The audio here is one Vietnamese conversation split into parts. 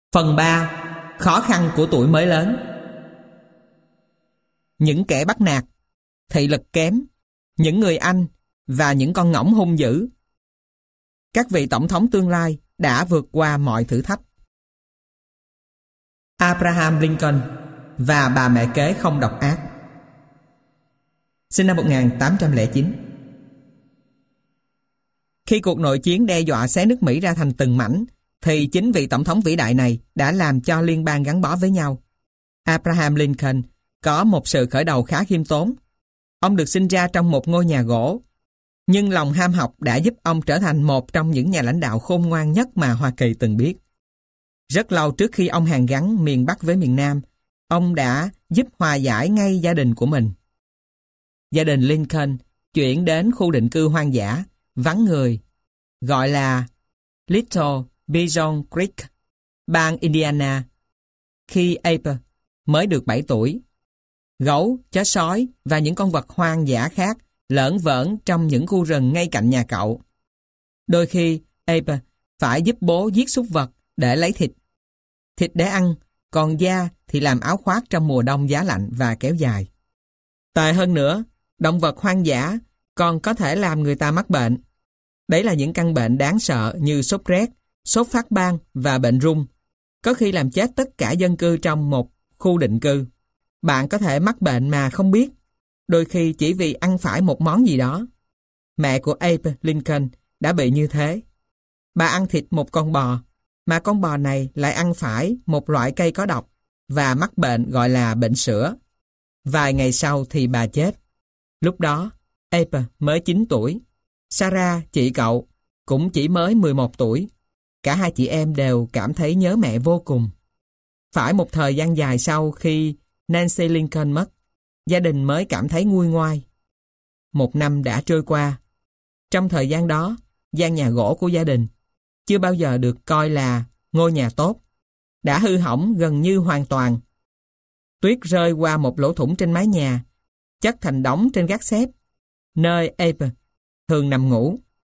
Phần 3. Khó khăn của tuổi mới lớn. Những kẻ bắt nạt, thị lực kém, những người Anh và những con ngỗng hung dữ. Các vị tổng thống tương lai đã vượt qua mọi thử thách. Abraham Lincoln và bà mẹ kế không độc ác. Sinh năm 1809. Khi cuộc nội chiến đe dọa xé nước Mỹ ra thành từng mảnh, thì chính vị tổng thống vĩ đại này đã làm cho liên bang gắn bó với nhau. Abraham Lincoln có một sự khởi đầu khá khiêm tốn. Ông được sinh ra trong một ngôi nhà gỗ, nhưng lòng ham học đã giúp ông trở thành một trong những nhà lãnh đạo khôn ngoan nhất mà Hoa Kỳ từng biết. Rất lâu trước khi ông hàn gắn miền Bắc với miền Nam, ông đã giúp hòa giải ngay gia đình của mình. Gia đình Lincoln chuyển đến khu định cư hoang dã, vắng người, gọi là Little Bison Creek, bang Indiana, khi Abe mới được 7 tuổi. Gấu, chó sói và những con vật hoang dã khác lởn vởn trong những khu rừng ngay cạnh nhà cậu. Đôi khi, Abe phải giúp bố giết súc vật để lấy thịt. Thịt để ăn, còn da thì làm áo khoác trong mùa đông giá lạnh và kéo dài. Tệ hơn nữa, động vật hoang dã còn có thể làm người ta mắc bệnh. Đấy là những căn bệnh đáng sợ như sốt rét, sốt phát ban và bệnh rung, có khi làm chết tất cả dân cư trong một khu định cư. Bạn có thể mắc bệnh mà không biết, đôi khi chỉ vì ăn phải một món gì đó. Mẹ của Abe Lincoln đã bị như thế. Bà ăn thịt một con bò, mà con bò này lại ăn phải một loại cây có độc và mắc bệnh gọi là bệnh sữa. Vài ngày sau thì bà chết. Lúc đó, Abe mới 9 tuổi. Sarah, chị cậu, cũng chỉ mới 11 tuổi. Cả hai chị em đều cảm thấy nhớ mẹ vô cùng. Phải một thời gian dài sau khi Nancy Lincoln mất, gia đình mới cảm thấy nguôi ngoai. Một năm đã trôi qua. Trong thời gian đó, gian nhà gỗ của gia đình chưa bao giờ được coi là ngôi nhà tốt, đã hư hỏng gần như hoàn toàn. Tuyết rơi qua một lỗ thủng trên mái nhà, chất thành đống trên gác xếp, nơi Abe thường nằm ngủ.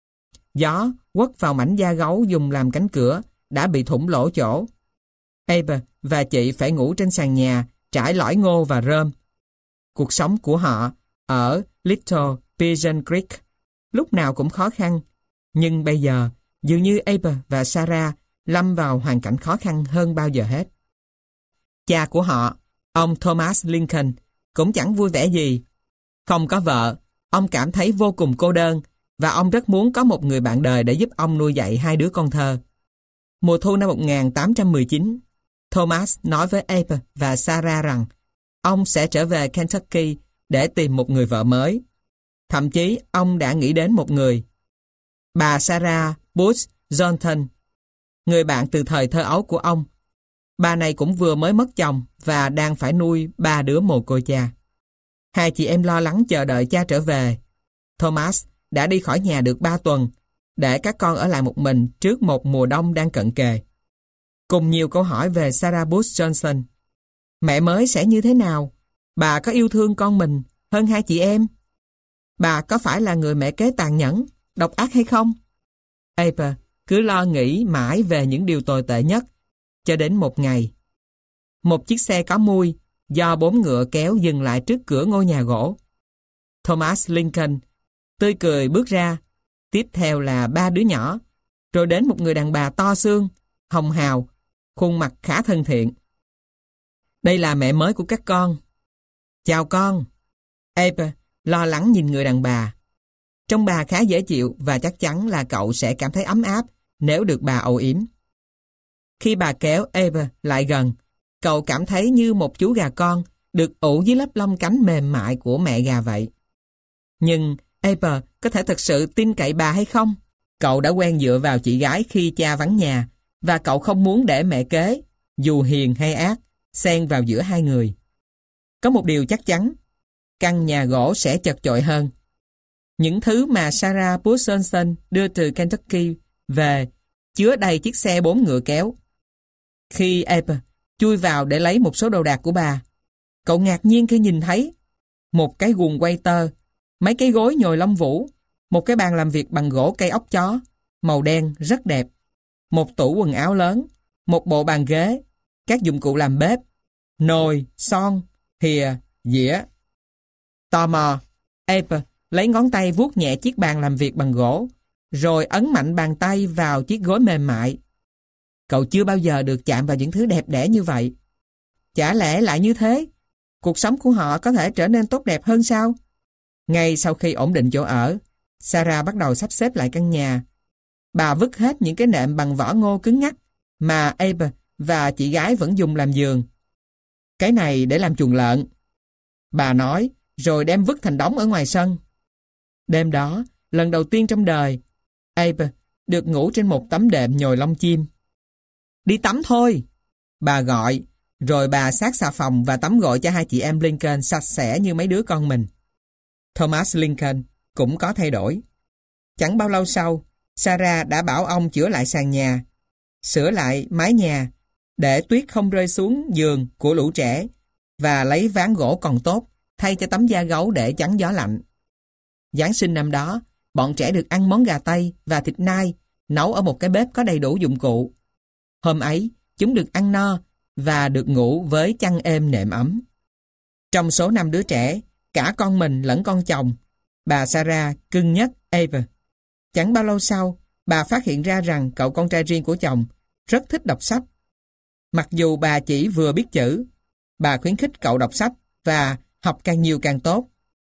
Gió quất vào mảnh da gấu dùng làm cánh cửa đã bị thủng lỗ chỗ. Abe và chị phải ngủ trên sàn nhà trải lõi ngô và rơm. Cuộc sống của họ ở Little Pigeon Creek lúc nào cũng khó khăn, nhưng bây giờ dường như Abe và Sarah lâm vào hoàn cảnh khó khăn hơn bao giờ hết. Cha của họ, ông Thomas Lincoln, cũng chẳng vui vẻ gì. Không có vợ, ông cảm thấy vô cùng cô đơn và ông rất muốn có một người bạn đời để giúp ông nuôi dạy hai đứa con thơ. Mùa thu năm 1819, Thomas nói với Abe và Sarah rằng ông sẽ trở về Kentucky để tìm một người vợ mới. Thậm chí ông đã nghĩ đến một người, bà Sarah Bush Johnson, người bạn từ thời thơ ấu của ông. Bà này cũng vừa mới mất chồng và đang phải nuôi 3 đứa mồ côi cha. Hai chị em lo lắng chờ đợi cha trở về. Thomas đã đi khỏi nhà được 3 tuần, để các con ở lại một mình trước một mùa đông đang cận kề. Cùng nhiều câu hỏi về Sarah Bush Johnson. Mẹ mới sẽ như thế nào? Bà có yêu thương con mình hơn hai chị em? Bà có phải là người mẹ kế tàn nhẫn, độc ác hay không? Abe cứ lo nghĩ mãi về những điều tồi tệ nhất, cho đến một ngày. Một chiếc xe có mui do 4 ngựa kéo dừng lại trước cửa ngôi nhà gỗ. Thomas Lincoln tươi cười bước ra, tiếp theo là 3 đứa nhỏ, rồi đến một người đàn bà to xương, hồng hào, khuôn mặt khá thân thiện. Đây là mẹ mới của các con. Chào con. Abe lo lắng nhìn người đàn bà. Trông bà khá dễ chịu và chắc chắn là cậu sẽ cảm thấy ấm áp nếu được bà âu yếm. Khi bà kéo Abe lại gần, cậu cảm thấy như một chú gà con được ủ dưới lớp lông cánh mềm mại của mẹ gà vậy. Nhưng Abe có thể thực sự tin cậy bà hay không? Cậu đã quen dựa vào chị gái khi cha vắng nhà, và cậu không muốn để mẹ kế, dù hiền hay ác, xen vào giữa hai người. Có một điều chắc chắn, căn nhà gỗ sẽ chật chội hơn. Những thứ mà Sarah Bush Johnson đưa từ Kentucky về chứa đầy chiếc xe 4 ngựa kéo. Khi Abe chui vào để lấy một số đồ đạc của bà, cậu ngạc nhiên khi nhìn thấy một cái guồng quay tơ, mấy cái gối nhồi lông vũ, một cái bàn làm việc bằng gỗ cây ốc chó, màu đen rất đẹp, một tủ quần áo lớn, một bộ bàn ghế, các dụng cụ làm bếp, nồi, son, thìa, dĩa. Tò mò, Abe lấy ngón tay vuốt nhẹ chiếc bàn làm việc bằng gỗ, rồi ấn mạnh bàn tay vào chiếc gối mềm mại. Cậu chưa bao giờ được chạm vào những thứ đẹp đẽ như vậy. Chả lẽ lại như thế, cuộc sống của họ có thể trở nên tốt đẹp hơn sao? Ngay sau khi ổn định chỗ ở, Sarah bắt đầu sắp xếp lại căn nhà. Bà vứt hết những cái nệm bằng vỏ ngô cứng ngắc mà Abe và chị gái vẫn dùng làm giường. Cái này để làm chuồng lợn, bà nói, rồi đem vứt thành đống ở ngoài sân. Đêm đó, lần đầu tiên trong đời, Abe được ngủ trên một tấm đệm nhồi lông chim. Đi tắm thôi, bà gọi, rồi bà xát xà phòng và tắm gội cho hai chị em Lincoln sạch sẽ như mấy đứa con mình. Thomas Lincoln cũng có thay đổi. Chẳng bao lâu sau, Sarah đã bảo ông chữa lại sàn nhà, sửa lại mái nhà, để tuyết không rơi xuống giường của lũ trẻ và lấy ván gỗ còn tốt thay cho tấm da gấu để chắn gió lạnh. Giáng sinh năm đó, bọn trẻ được ăn món gà Tây và thịt nai nấu ở một cái bếp có đầy đủ dụng cụ. Hôm ấy, chúng được ăn no và được ngủ với chăn êm nệm ấm. Trong số 5 đứa trẻ, cả con mình lẫn con chồng, bà Sarah cưng nhất Abe. Chẳng bao lâu sau, bà phát hiện ra rằng cậu con trai riêng của chồng rất thích đọc sách. Mặc dù bà chỉ vừa biết chữ, bà khuyến khích cậu đọc sách và học càng nhiều càng tốt.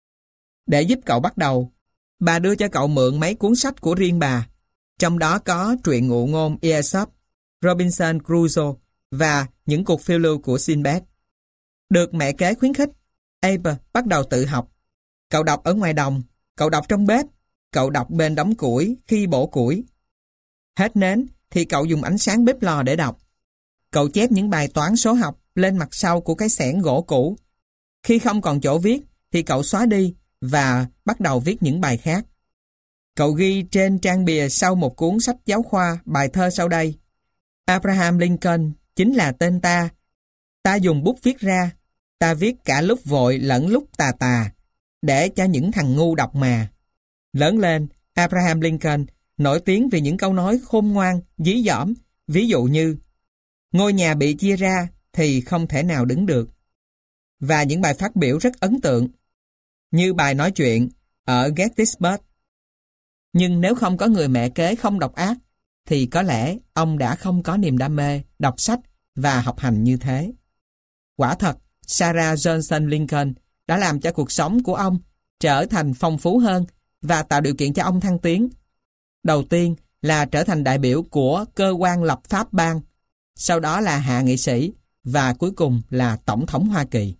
Để giúp cậu bắt đầu, bà đưa cho cậu mượn mấy cuốn sách của riêng bà, trong đó có truyện ngụ ngôn Aesop, Robinson Crusoe và những cuộc phiêu lưu của Sinbad. Được mẹ kế khuyến khích, Abe bắt đầu tự học. Cậu đọc ở ngoài đồng, cậu đọc trong bếp, cậu đọc bên đống củi khi bổ củi. Hết nến thì cậu dùng ánh sáng bếp lò để đọc. Cậu chép những bài toán số học lên mặt sau của cái xẻng gỗ cũ. Khi không còn chỗ viết thì cậu xóa đi và bắt đầu viết những bài khác. Cậu ghi trên trang bìa sau một cuốn sách giáo khoa bài thơ sau đây: Abraham Lincoln chính là tên ta. Ta dùng bút viết ra. Ta viết cả lúc vội lẫn lúc tà tà, để cho những thằng ngu đọc mà. Lớn lên, Abraham Lincoln nổi tiếng vì những câu nói khôn ngoan, dí dỏm, ví dụ như: ngôi nhà bị chia ra thì không thể nào đứng được. Và những bài phát biểu rất ấn tượng, như bài nói chuyện ở Gettysburg. Nhưng nếu không có người mẹ kế không độc ác, thì có lẽ ông đã không có niềm đam mê đọc sách và học hành như thế. Quả thật, Sarah Johnson Lincoln đã làm cho cuộc sống của ông trở thành phong phú hơn và tạo điều kiện cho ông thăng tiến. Đầu tiên là trở thành đại biểu của cơ quan lập pháp bang, sau đó là hạ nghị sĩ và cuối cùng là tổng thống Hoa Kỳ.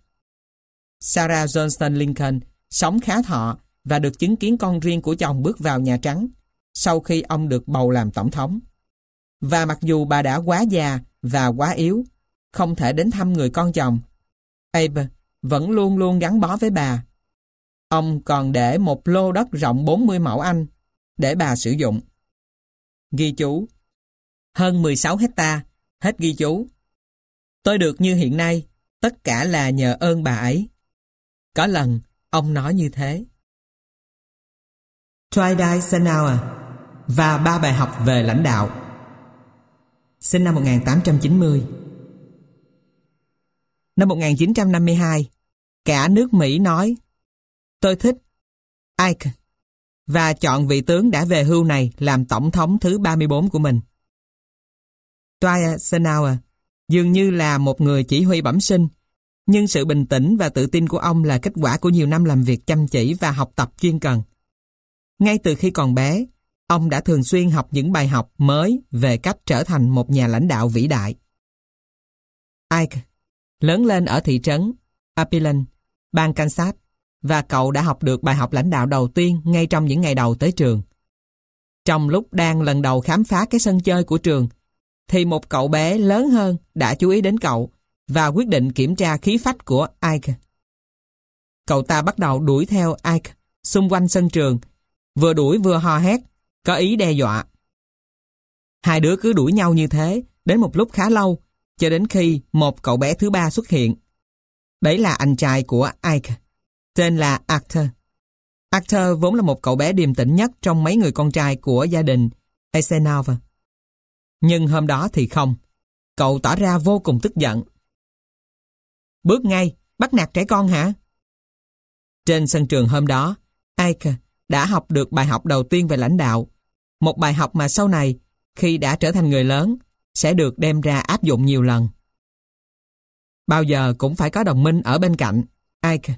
Sarah Johnson Lincoln sống khá thọ và được chứng kiến con riêng của chồng bước vào Nhà Trắng sau khi ông được bầu làm tổng thống. Và mặc dù bà đã quá già và quá yếu, không thể đến thăm người con chồng, Abe vẫn luôn luôn gắn bó với bà. Ông còn để một lô đất rộng 40 mẫu Anh để bà sử dụng. Ghi chú: hơn 16 hecta, hết ghi chú. Tôi được như hiện nay, tất cả là nhờ ơn bà ấy. Có lần, ông nói như thế. Dwight Eisenhower và 3 bài học về lãnh đạo. Sinh năm 1890. Năm 1952, cả nước Mỹ nói: tôi thích Ike và chọn vị tướng đã về hưu này làm tổng thống thứ 34 của mình. Dwight Eisenhower dường như là một người chỉ huy bẩm sinh, nhưng sự bình tĩnh và tự tin của ông là kết quả của nhiều năm làm việc chăm chỉ và học tập chuyên cần. Ngay từ khi còn bé, ông đã thường xuyên học những bài học mới về cách trở thành một nhà lãnh đạo vĩ đại. Ike lớn lên ở thị trấn Appleton, bang Kansas, và cậu đã học được bài học lãnh đạo đầu tiên ngay trong những ngày đầu tới trường. Trong lúc đang lần đầu khám phá cái sân chơi của trường, thì một cậu bé lớn hơn đã chú ý đến cậu và quyết định kiểm tra khí phách của Ike. Cậu ta bắt đầu đuổi theo Ike xung quanh sân trường, vừa đuổi vừa hò hét, có ý đe dọa. Hai đứa cứ đuổi nhau như thế đến một lúc khá lâu, cho đến khi một cậu bé thứ ba xuất hiện. Đấy là anh trai của Ike, tên là Arthur. Arthur vốn là một cậu bé điềm tĩnh nhất trong mấy người con trai của gia đình Eisenhower. Nhưng hôm đó thì không. Cậu tỏ ra vô cùng tức giận. Bước ngay, bắt nạt trẻ con hả? Trên sân trường hôm đó, Ike đã học được bài học đầu tiên về lãnh đạo. Một bài học mà sau này, khi đã trở thành người lớn, sẽ được đem ra áp dụng nhiều lần. Bao giờ cũng phải có đồng minh ở bên cạnh, Ike.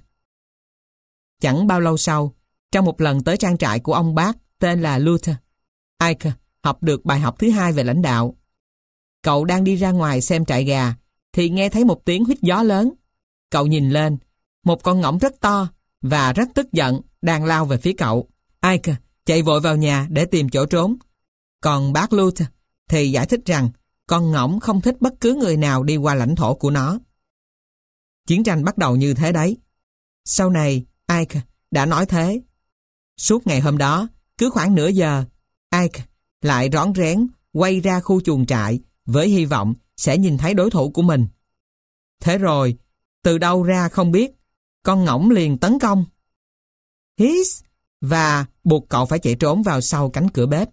Chẳng bao lâu sau, trong một lần tới trang trại của ông bác tên là Luther, Ike học được bài học thứ hai về lãnh đạo. Cậu đang đi ra ngoài xem trại gà, thì nghe thấy một tiếng huýt gió lớn. Cậu nhìn lên, một con ngỗng rất to và rất tức giận đang lao về phía cậu. Ike chạy vội vào nhà để tìm chỗ trốn. Còn bác Luther thì giải thích rằng con ngỗng không thích bất cứ người nào đi qua lãnh thổ của nó. Chiến tranh bắt đầu như thế đấy. Sau này, Ike đã nói thế. Suốt ngày hôm đó, cứ khoảng nửa giờ, Ike lại rón rén quay ra khu chuồng trại với hy vọng sẽ nhìn thấy đối thủ của mình. Thế rồi, từ đâu ra không biết, con ngỗng liền tấn công. Hiss! Và buộc cậu phải chạy trốn vào sau cánh cửa bếp.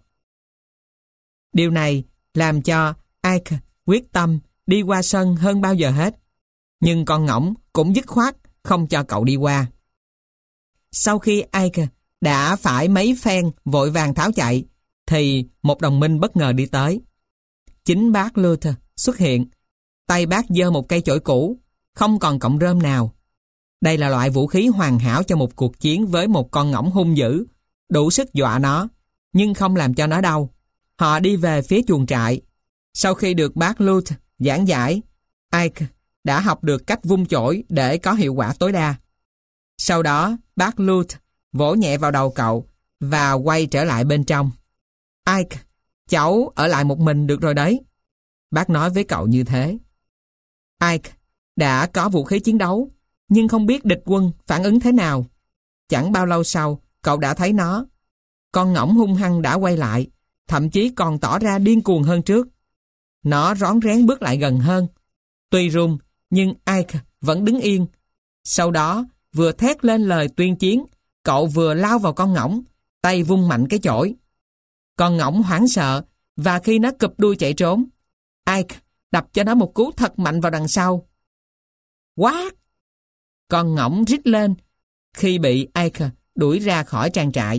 Điều này làm cho Ike quyết tâm đi qua sân hơn bao giờ hết. Nhưng con ngỗng cũng dứt khoát không cho cậu đi qua. Sau khi Ike đã phải mấy phen vội vàng tháo chạy, thì một đồng minh bất ngờ đi tới. Chính bác Luther xuất hiện. Tay bác giơ một cây chổi cũ, không còn cọng rơm nào. Đây là loại vũ khí hoàn hảo cho một cuộc chiến với một con ngỗng hung dữ, đủ sức dọa nó, nhưng không làm cho nó đau. Họ đi về phía chuồng trại. Sau khi được bác Luther giảng giải, Ike đã học được cách vung chổi để có hiệu quả tối đa. Sau đó, bác Luther vỗ nhẹ vào đầu cậu và quay trở lại bên trong. Ike, cháu ở lại một mình được rồi đấy. Bác nói với cậu như thế. Ike đã có vũ khí chiến đấu, nhưng không biết địch quân phản ứng thế nào. Chẳng bao lâu sau, cậu đã thấy nó. Con ngỗng hung hăng đã quay lại, thậm chí còn tỏ ra điên cuồng hơn trước. Nó rón rén bước lại gần hơn. Tuy run, nhưng Ike vẫn đứng yên. Sau đó, vừa thét lên lời tuyên chiến, cậu vừa lao vào con ngỗng, tay vung mạnh cái chổi. Con ngỗng hoảng sợ, và khi nó cụp đuôi chạy trốn, Ike đập cho nó một cú thật mạnh vào đằng sau. Quát! Con ngỗng rít lên khi bị Ike đuổi ra khỏi trang trại.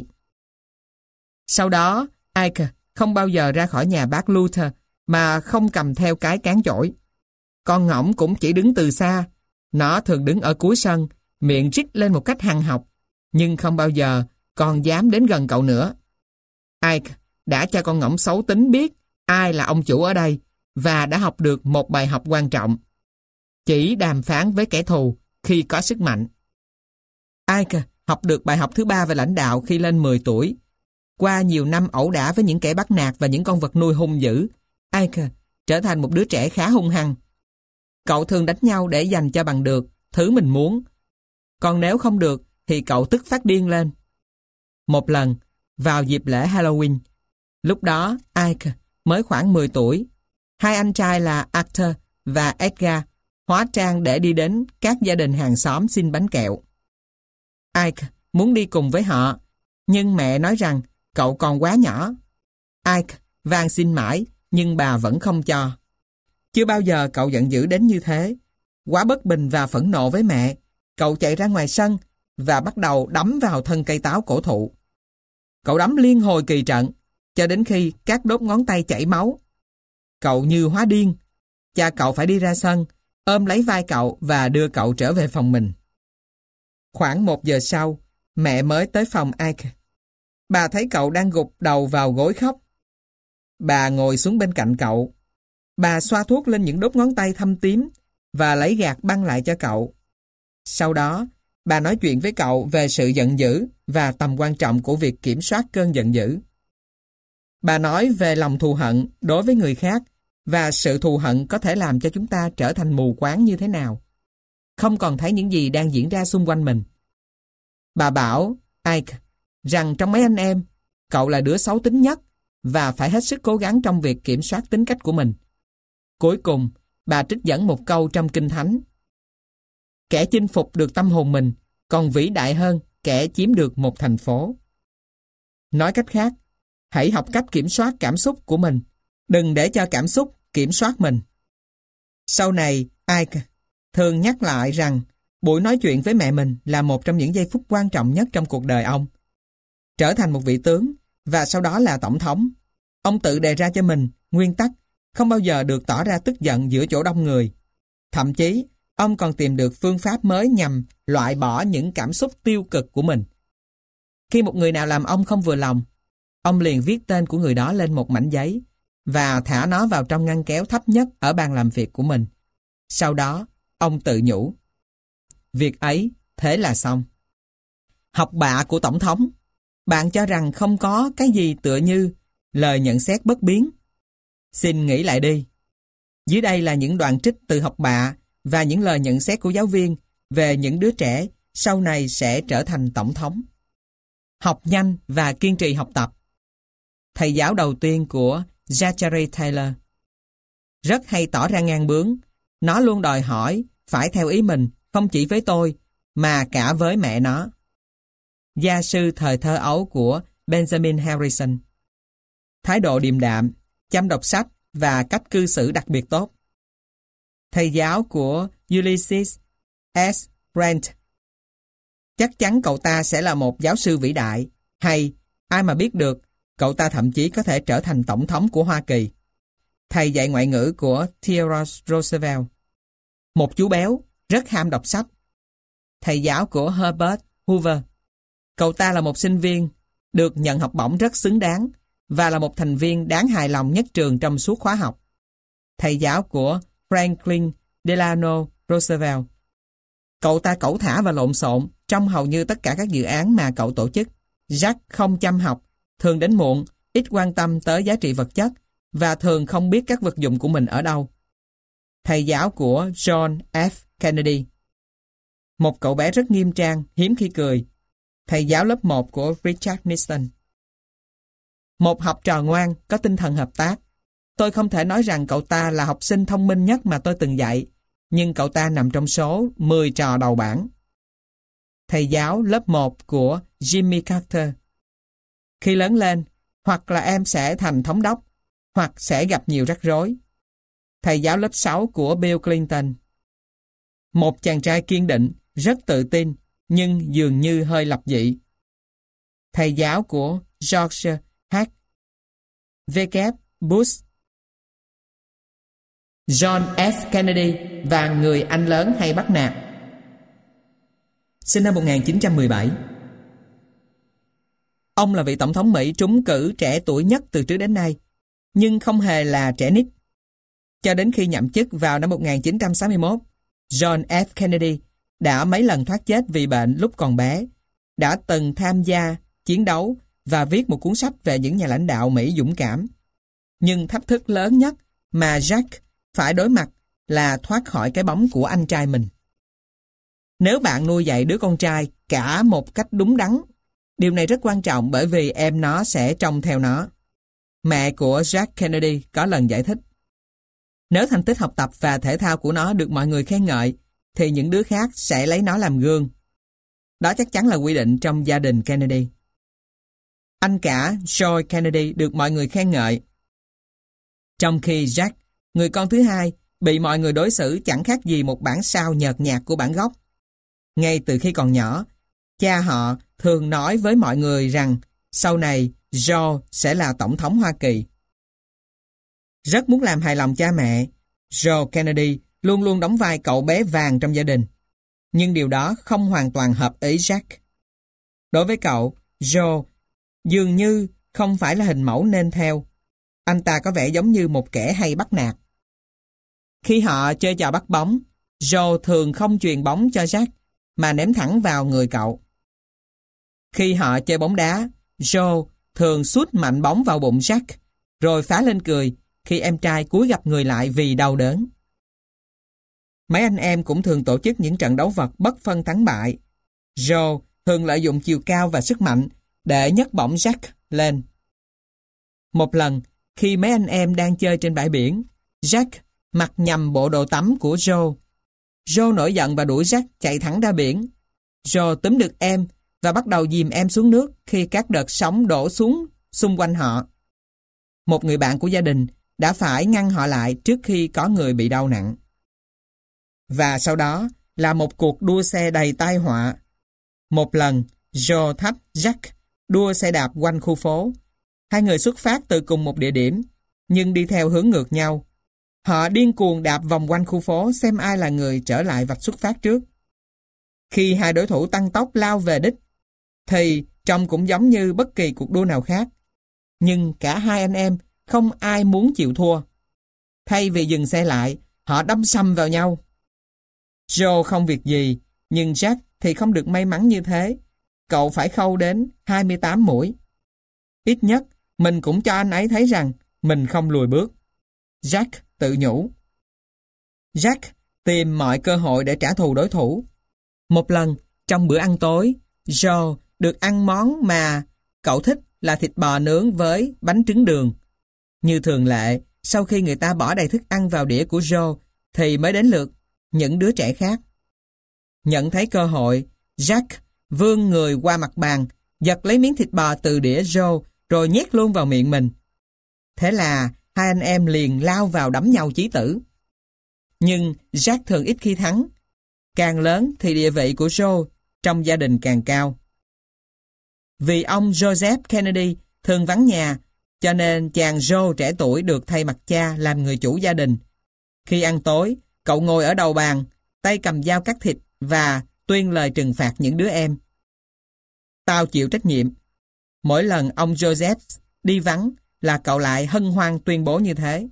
Sau đó, Ike không bao giờ ra khỏi nhà bác Luther mà không cầm theo cái cán chổi. Con ngỗng cũng chỉ đứng từ xa. Nó thường đứng ở cuối sân, miệng rít lên một cách hằn học, nhưng không bao giờ còn dám đến gần cậu nữa. Ike đã cho con ngỗng xấu tính biết ai là ông chủ ở đây và đã học được một bài học quan trọng. Chỉ đàm phán với kẻ thù khi có sức mạnh. Ike học được bài học thứ ba về lãnh đạo khi lên 10 tuổi. Qua nhiều năm ẩu đả với những kẻ bắt nạt và những con vật nuôi hung dữ, Ike trở thành một đứa trẻ khá hung hăng. Cậu thường đánh nhau để giành cho bằng được thứ mình muốn. Còn nếu không được thì cậu tức phát điên lên. Một lần, vào dịp lễ Halloween, lúc đó Ike mới khoảng 10 tuổi, hai anh trai là Arthur và Edgar hóa trang để đi đến các gia đình hàng xóm xin bánh kẹo. Ike muốn đi cùng với họ, nhưng mẹ nói rằng cậu còn quá nhỏ. Ike van xin mãi, nhưng bà vẫn không cho. Chưa bao giờ cậu giận dữ đến như thế. Quá bất bình và phẫn nộ với mẹ, cậu chạy ra ngoài sân và bắt đầu đấm vào thân cây táo cổ thụ. Cậu đấm liên hồi kỳ trận, cho đến khi các đốt ngón tay chảy máu. Cậu như hóa điên. Cha cậu phải đi ra sân, ôm lấy vai cậu và đưa cậu trở về phòng mình. Khoảng 1 giờ sau, mẹ mới tới phòng Ike. Bà thấy cậu đang gục đầu vào gối khóc. Bà ngồi xuống bên cạnh cậu. Bà xoa thuốc lên những đốt ngón tay thâm tím và lấy gạt băng lại cho cậu. Sau đó, bà nói chuyện với cậu về sự giận dữ và tầm quan trọng của việc kiểm soát cơn giận dữ. Bà nói về lòng thù hận đối với người khác và sự thù hận có thể làm cho chúng ta trở thành mù quáng như thế nào, không còn thấy những gì đang diễn ra xung quanh mình. Bà bảo Ike rằng trong mấy anh em, cậu là đứa xấu tính nhất và phải hết sức cố gắng trong việc kiểm soát tính cách của mình. Cuối cùng, bà trích dẫn một câu trong Kinh Thánh. Kẻ chinh phục được tâm hồn mình còn vĩ đại hơn kẻ chiếm được một thành phố. Nói cách khác, hãy học cách kiểm soát cảm xúc của mình. Đừng để cho cảm xúc kiểm soát mình. Sau này, Ike thường nhắc lại rằng buổi nói chuyện với mẹ mình là một trong những giây phút quan trọng nhất trong cuộc đời ông. Trở thành một vị tướng và sau đó là tổng thống, ông tự đề ra cho mình nguyên tắc không bao giờ được tỏ ra tức giận giữa chỗ đông người. Thậm chí, ông còn tìm được phương pháp mới nhằm loại bỏ những cảm xúc tiêu cực của mình. Khi một người nào làm ông không vừa lòng, ông liền viết tên của người đó lên một mảnh giấy và thả nó vào trong ngăn kéo thấp nhất ở bàn làm việc của mình. Sau đó, ông tự nhủ. Việc ấy, thế là xong. Học bạ của Tổng thống. Bạn cho rằng không có cái gì tựa như lời nhận xét bất biến. Xin nghĩ lại đi. Dưới đây là những đoạn trích từ học bạ và những lời nhận xét của giáo viên về những đứa trẻ sau này sẽ trở thành tổng thống. Học nhanh và kiên trì học tập. Thầy giáo đầu tiên của Zachary Taylor. Rất hay tỏ ra ngang bướng. Nó luôn đòi hỏi phải theo ý mình, không chỉ với tôi, mà cả với mẹ nó. Gia sư thời thơ ấu của Benjamin Harrison. Thái độ điềm đạm, chăm đọc sách và cách cư xử đặc biệt tốt. Thầy giáo của Ulysses S. Grant. Chắc chắn cậu ta sẽ là một giáo sư vĩ đại, hay ai mà biết được, cậu ta thậm chí có thể trở thành tổng thống của Hoa Kỳ. Thầy dạy ngoại ngữ của Theodore Roosevelt. Một chú béo, rất ham đọc sách. Thầy giáo của Herbert Hoover. Cậu ta là một sinh viên, được nhận học bổng rất xứng đáng và là một thành viên đáng hài lòng nhất trường trong suốt khóa học. Thầy giáo của Franklin Delano Roosevelt. Cậu ta cẩu thả và lộn xộn trong hầu như tất cả các dự án mà cậu tổ chức. Jack không chăm học, thường đến muộn, ít quan tâm tới giá trị vật chất và thường không biết các vật dụng của mình ở đâu. Thầy giáo của John F. Kennedy. Một cậu bé rất nghiêm trang, hiếm khi cười. Thầy giáo lớp 1 của Richard Nixon. Một học trò ngoan, có tinh thần hợp tác. Tôi không thể nói rằng cậu ta là học sinh thông minh nhất mà tôi từng dạy, nhưng cậu ta nằm trong số 10 trò đầu bảng. Thầy giáo lớp 1 của Jimmy Carter. Khi lớn lên, hoặc là em sẽ thành thống đốc, hoặc sẽ gặp nhiều rắc rối. Thầy giáo lớp 6 của Bill Clinton. Một chàng trai kiên định, rất tự tin, nhưng dường như hơi lập dị. Thầy giáo của George H. W. Bush. John F. Kennedy và người anh lớn hay bắt nạt. Sinh năm 1917. Ông là vị tổng thống Mỹ trúng cử trẻ tuổi nhất từ trước đến nay, nhưng không hề là trẻ nít. Cho đến khi nhậm chức vào năm 1961, John F. Kennedy đã mấy lần thoát chết vì bệnh lúc còn bé, đã từng tham gia chiến đấu và viết một cuốn sách về những nhà lãnh đạo Mỹ dũng cảm. Nhưng thách thức lớn nhất mà Jack phải đối mặt là thoát khỏi cái bóng của anh trai mình. Nếu bạn nuôi dạy đứa con trai cả một cách đúng đắn, điều này rất quan trọng bởi vì em nó sẽ trông theo nó. Mẹ của Jack Kennedy có lần giải thích, nếu thành tích học tập và thể thao của nó được mọi người khen ngợi, thì những đứa khác sẽ lấy nó làm gương. Đó chắc chắn là quy định trong gia đình Kennedy. Anh cả Joe Kennedy được mọi người khen ngợi, trong khi Jack, người con thứ hai, bị mọi người đối xử chẳng khác gì một bản sao nhợt nhạt của bản gốc. Ngay từ khi còn nhỏ, cha họ thường nói với mọi người rằng sau này Joe sẽ là tổng thống Hoa Kỳ. Rất muốn làm hài lòng cha mẹ, Joe Kennedy luôn luôn đóng vai cậu bé vàng trong gia đình. Nhưng điều đó không hoàn toàn hợp ý Jack. Đối với cậu, Joe dường như không phải là hình mẫu nên theo. Anh ta có vẻ giống như một kẻ hay bắt nạt. Khi họ chơi trò bắt bóng, Joe thường không chuyền bóng cho Jack, mà ném thẳng vào người cậu. Khi họ chơi bóng đá, Joe thường sút mạnh bóng vào bụng Jack, rồi phá lên cười khi em trai cúi gập người lại vì đau đớn. Mấy anh em cũng thường tổ chức những trận đấu vật bất phân thắng bại. Joe thường lợi dụng chiều cao và sức mạnh để nhấc bổng Jack lên. Một lần, khi mấy anh em đang chơi trên bãi biển, Jack mặc nhầm bộ đồ tắm của Joe. Joe nổi giận và đuổi Jack chạy thẳng ra biển. Joe túm được em và bắt đầu dìm em xuống nước khi các đợt sóng đổ xuống xung quanh họ. Một người bạn của gia đình đã phải ngăn họ lại trước khi có người bị đau nặng. Và sau đó là một cuộc đua xe đầy tai họa. Một lần, Joe thách Jack đua xe đạp quanh khu phố. Hai người xuất phát từ cùng một địa điểm, nhưng đi theo hướng ngược nhau. Họ điên cuồng đạp vòng quanh khu phố xem ai là người trở lại vạch xuất phát trước. Khi hai đối thủ tăng tốc lao về đích, thì trông cũng giống như bất kỳ cuộc đua nào khác. Nhưng cả hai anh em không ai muốn chịu thua. Thay vì dừng xe lại, họ đâm sầm vào nhau. Joe không việc gì, nhưng Jack thì không được may mắn như thế. Cậu phải khâu đến 28 mũi. Ít nhất, mình cũng cho anh ấy thấy rằng mình không lùi bước. Jack tự nhủ. Jack tìm mọi cơ hội để trả thù đối thủ. Một lần, trong bữa ăn tối, Joe được ăn món mà cậu thích là thịt bò nướng với bánh trứng đường. Như thường lệ, sau khi người ta bỏ đầy thức ăn vào đĩa của Joe, thì mới đến lượt những đứa trẻ khác. Nhận thấy cơ hội, Jack vươn người qua mặt bàn, giật lấy miếng thịt bò từ đĩa Joe, rồi nhét luôn vào miệng mình. Thế là hai anh em liền lao vào đấm nhau chí tử. Nhưng Jack thường ít khi thắng. Càng lớn thì địa vị của Joe trong gia đình càng cao. Vì ông Joseph Kennedy thường vắng nhà, cho nên chàng Joe trẻ tuổi được thay mặt cha làm người chủ gia đình. Khi ăn tối, cậu ngồi ở đầu bàn, tay cầm dao cắt thịt và tuyên lời trừng phạt những đứa em. Tao chịu trách nhiệm. Mỗi lần ông Joseph đi vắng là cậu lại hân hoan tuyên bố như thế.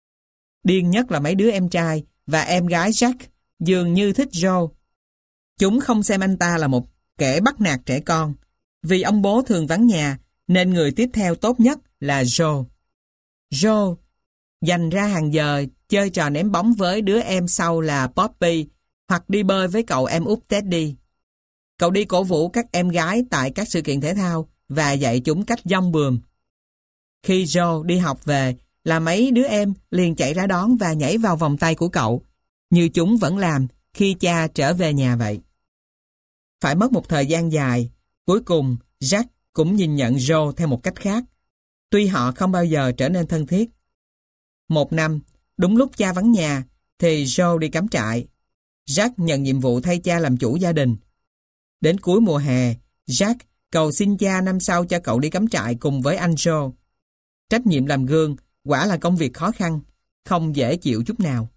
Điên nhất là mấy đứa em trai và em gái Jack dường như thích Joe. Chúng không xem anh ta là một kẻ bắt nạt trẻ con. Vì ông bố thường vắng nhà, nên người tiếp theo tốt nhất là Joe. Joe dành ra hàng giờ chơi trò ném bóng với đứa em sau là Poppy, hoặc đi bơi với cậu em út Teddy. Cậu đi cổ vũ các em gái tại các sự kiện thể thao và dạy chúng cách dong bườm. Khi Joe đi học về, là mấy đứa em liền chạy ra đón và nhảy vào vòng tay của cậu, như chúng vẫn làm khi cha trở về nhà vậy. Phải mất một thời gian dài, cuối cùng Jack cũng nhìn nhận Joe theo một cách khác, tuy họ không bao giờ trở nên thân thiết. Một năm, đúng lúc cha vắng nhà, thì Joe đi cắm trại. Jack nhận nhiệm vụ thay cha làm chủ gia đình. Đến cuối mùa hè, Jack cầu xin cha năm sau cho cậu đi cắm trại cùng với anh Joe. Trách nhiệm làm gương quả là công việc khó khăn, không dễ chịu chút nào.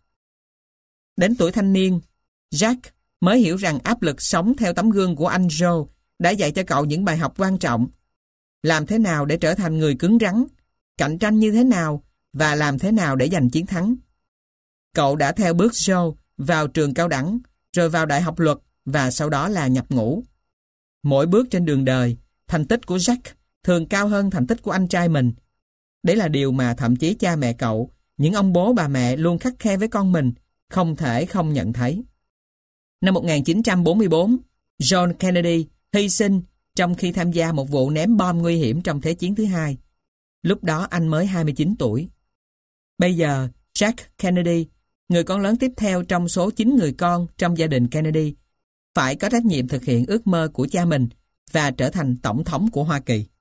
Đến tuổi thanh niên, Jack mới hiểu rằng áp lực sống theo tấm gương của anh Joe đã dạy cho cậu những bài học quan trọng. Làm thế nào để trở thành người cứng rắn, cạnh tranh như thế nào và làm thế nào để giành chiến thắng. Cậu đã theo bước Joe vào trường cao đẳng, rồi vào đại học luật và sau đó là nhập ngũ. Mỗi bước trên đường đời, thành tích của Jack thường cao hơn thành tích của anh trai mình. Đấy là điều mà thậm chí cha mẹ cậu, những ông bố bà mẹ luôn khắt khe với con mình, không thể không nhận thấy. Năm 1944, John Kennedy hy sinh trong khi tham gia một vụ ném bom nguy hiểm trong Thế chiến thứ hai. Lúc đó anh mới 29 tuổi. Bây giờ, Jack Kennedy, người con lớn tiếp theo trong số 9 người con trong gia đình Kennedy, phải có trách nhiệm thực hiện ước mơ của cha mình và trở thành tổng thống của Hoa Kỳ.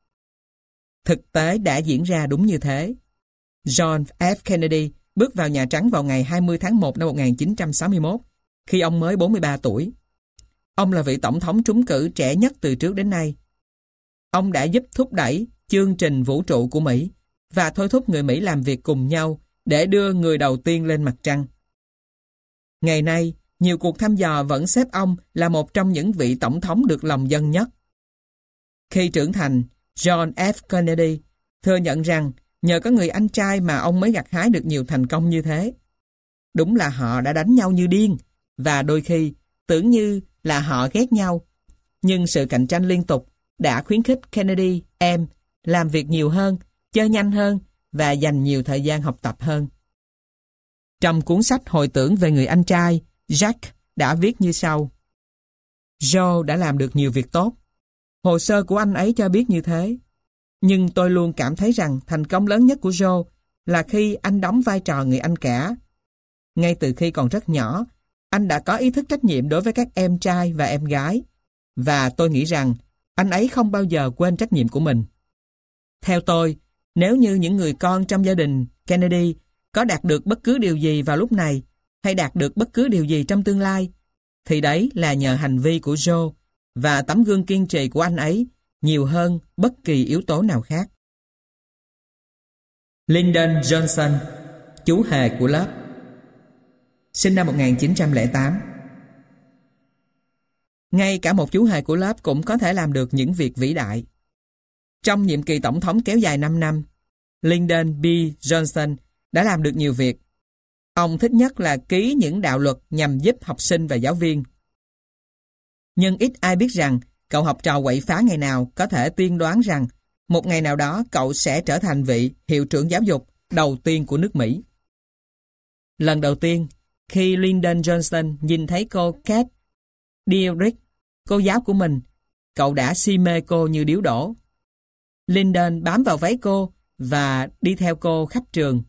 Thực tế đã diễn ra đúng như thế. John F. Kennedy bước vào Nhà Trắng vào ngày 20 tháng 1 năm 1961, khi ông mới 43 tuổi. Ông là vị tổng thống trúng cử trẻ nhất từ trước đến nay. Ông đã giúp thúc đẩy chương trình vũ trụ của Mỹ và thôi thúc người Mỹ làm việc cùng nhau để đưa người đầu tiên lên mặt trăng. Ngày nay, nhiều cuộc thăm dò vẫn xếp ông là một trong những vị tổng thống được lòng dân nhất. Khi trưởng thành, John F. Kennedy thừa nhận rằng nhờ có người anh trai mà ông mới gặt hái được nhiều thành công như thế. Đúng là họ đã đánh nhau như điên, và đôi khi tưởng như là họ ghét nhau. Nhưng sự cạnh tranh liên tục đã khuyến khích Kennedy em làm việc nhiều hơn, chơi nhanh hơn và dành nhiều thời gian học tập hơn. Trong cuốn sách hồi tưởng về người anh trai, Jack đã viết như sau. Joe đã làm được nhiều việc tốt. Hồ sơ của anh ấy cho biết như thế. Nhưng tôi luôn cảm thấy rằng thành công lớn nhất của Joe là khi anh đóng vai trò người anh cả. Ngay từ khi còn rất nhỏ, anh đã có ý thức trách nhiệm đối với các em trai và em gái. Và tôi nghĩ rằng anh ấy không bao giờ quên trách nhiệm của mình. Theo tôi, nếu như những người con trong gia đình Kennedy có đạt được bất cứ điều gì vào lúc này, hay đạt được bất cứ điều gì trong tương lai, thì đấy là nhờ hành vi của Joe và tấm gương kiên trì của anh ấy nhiều hơn bất kỳ yếu tố nào khác. Lyndon Johnson, chú hề của lớp. Sinh năm 1908. Ngay cả một chú hề của lớp cũng có thể làm được những việc vĩ đại. Trong nhiệm kỳ tổng thống kéo dài 5 năm, Lyndon B. Johnson đã làm được nhiều việc. Ông thích nhất là ký những đạo luật nhằm giúp học sinh và giáo viên. Nhưng ít ai biết rằng cậu học trò quậy phá ngày nào có thể tiên đoán rằng một ngày nào đó cậu sẽ trở thành vị hiệu trưởng giáo dục đầu tiên của nước Mỹ. Lần đầu tiên, khi Lyndon Johnson nhìn thấy cô Kate Dietrich, cô giáo của mình, cậu đã si mê cô như điếu đổ. Lyndon bám vào váy cô và đi theo cô khắp trường.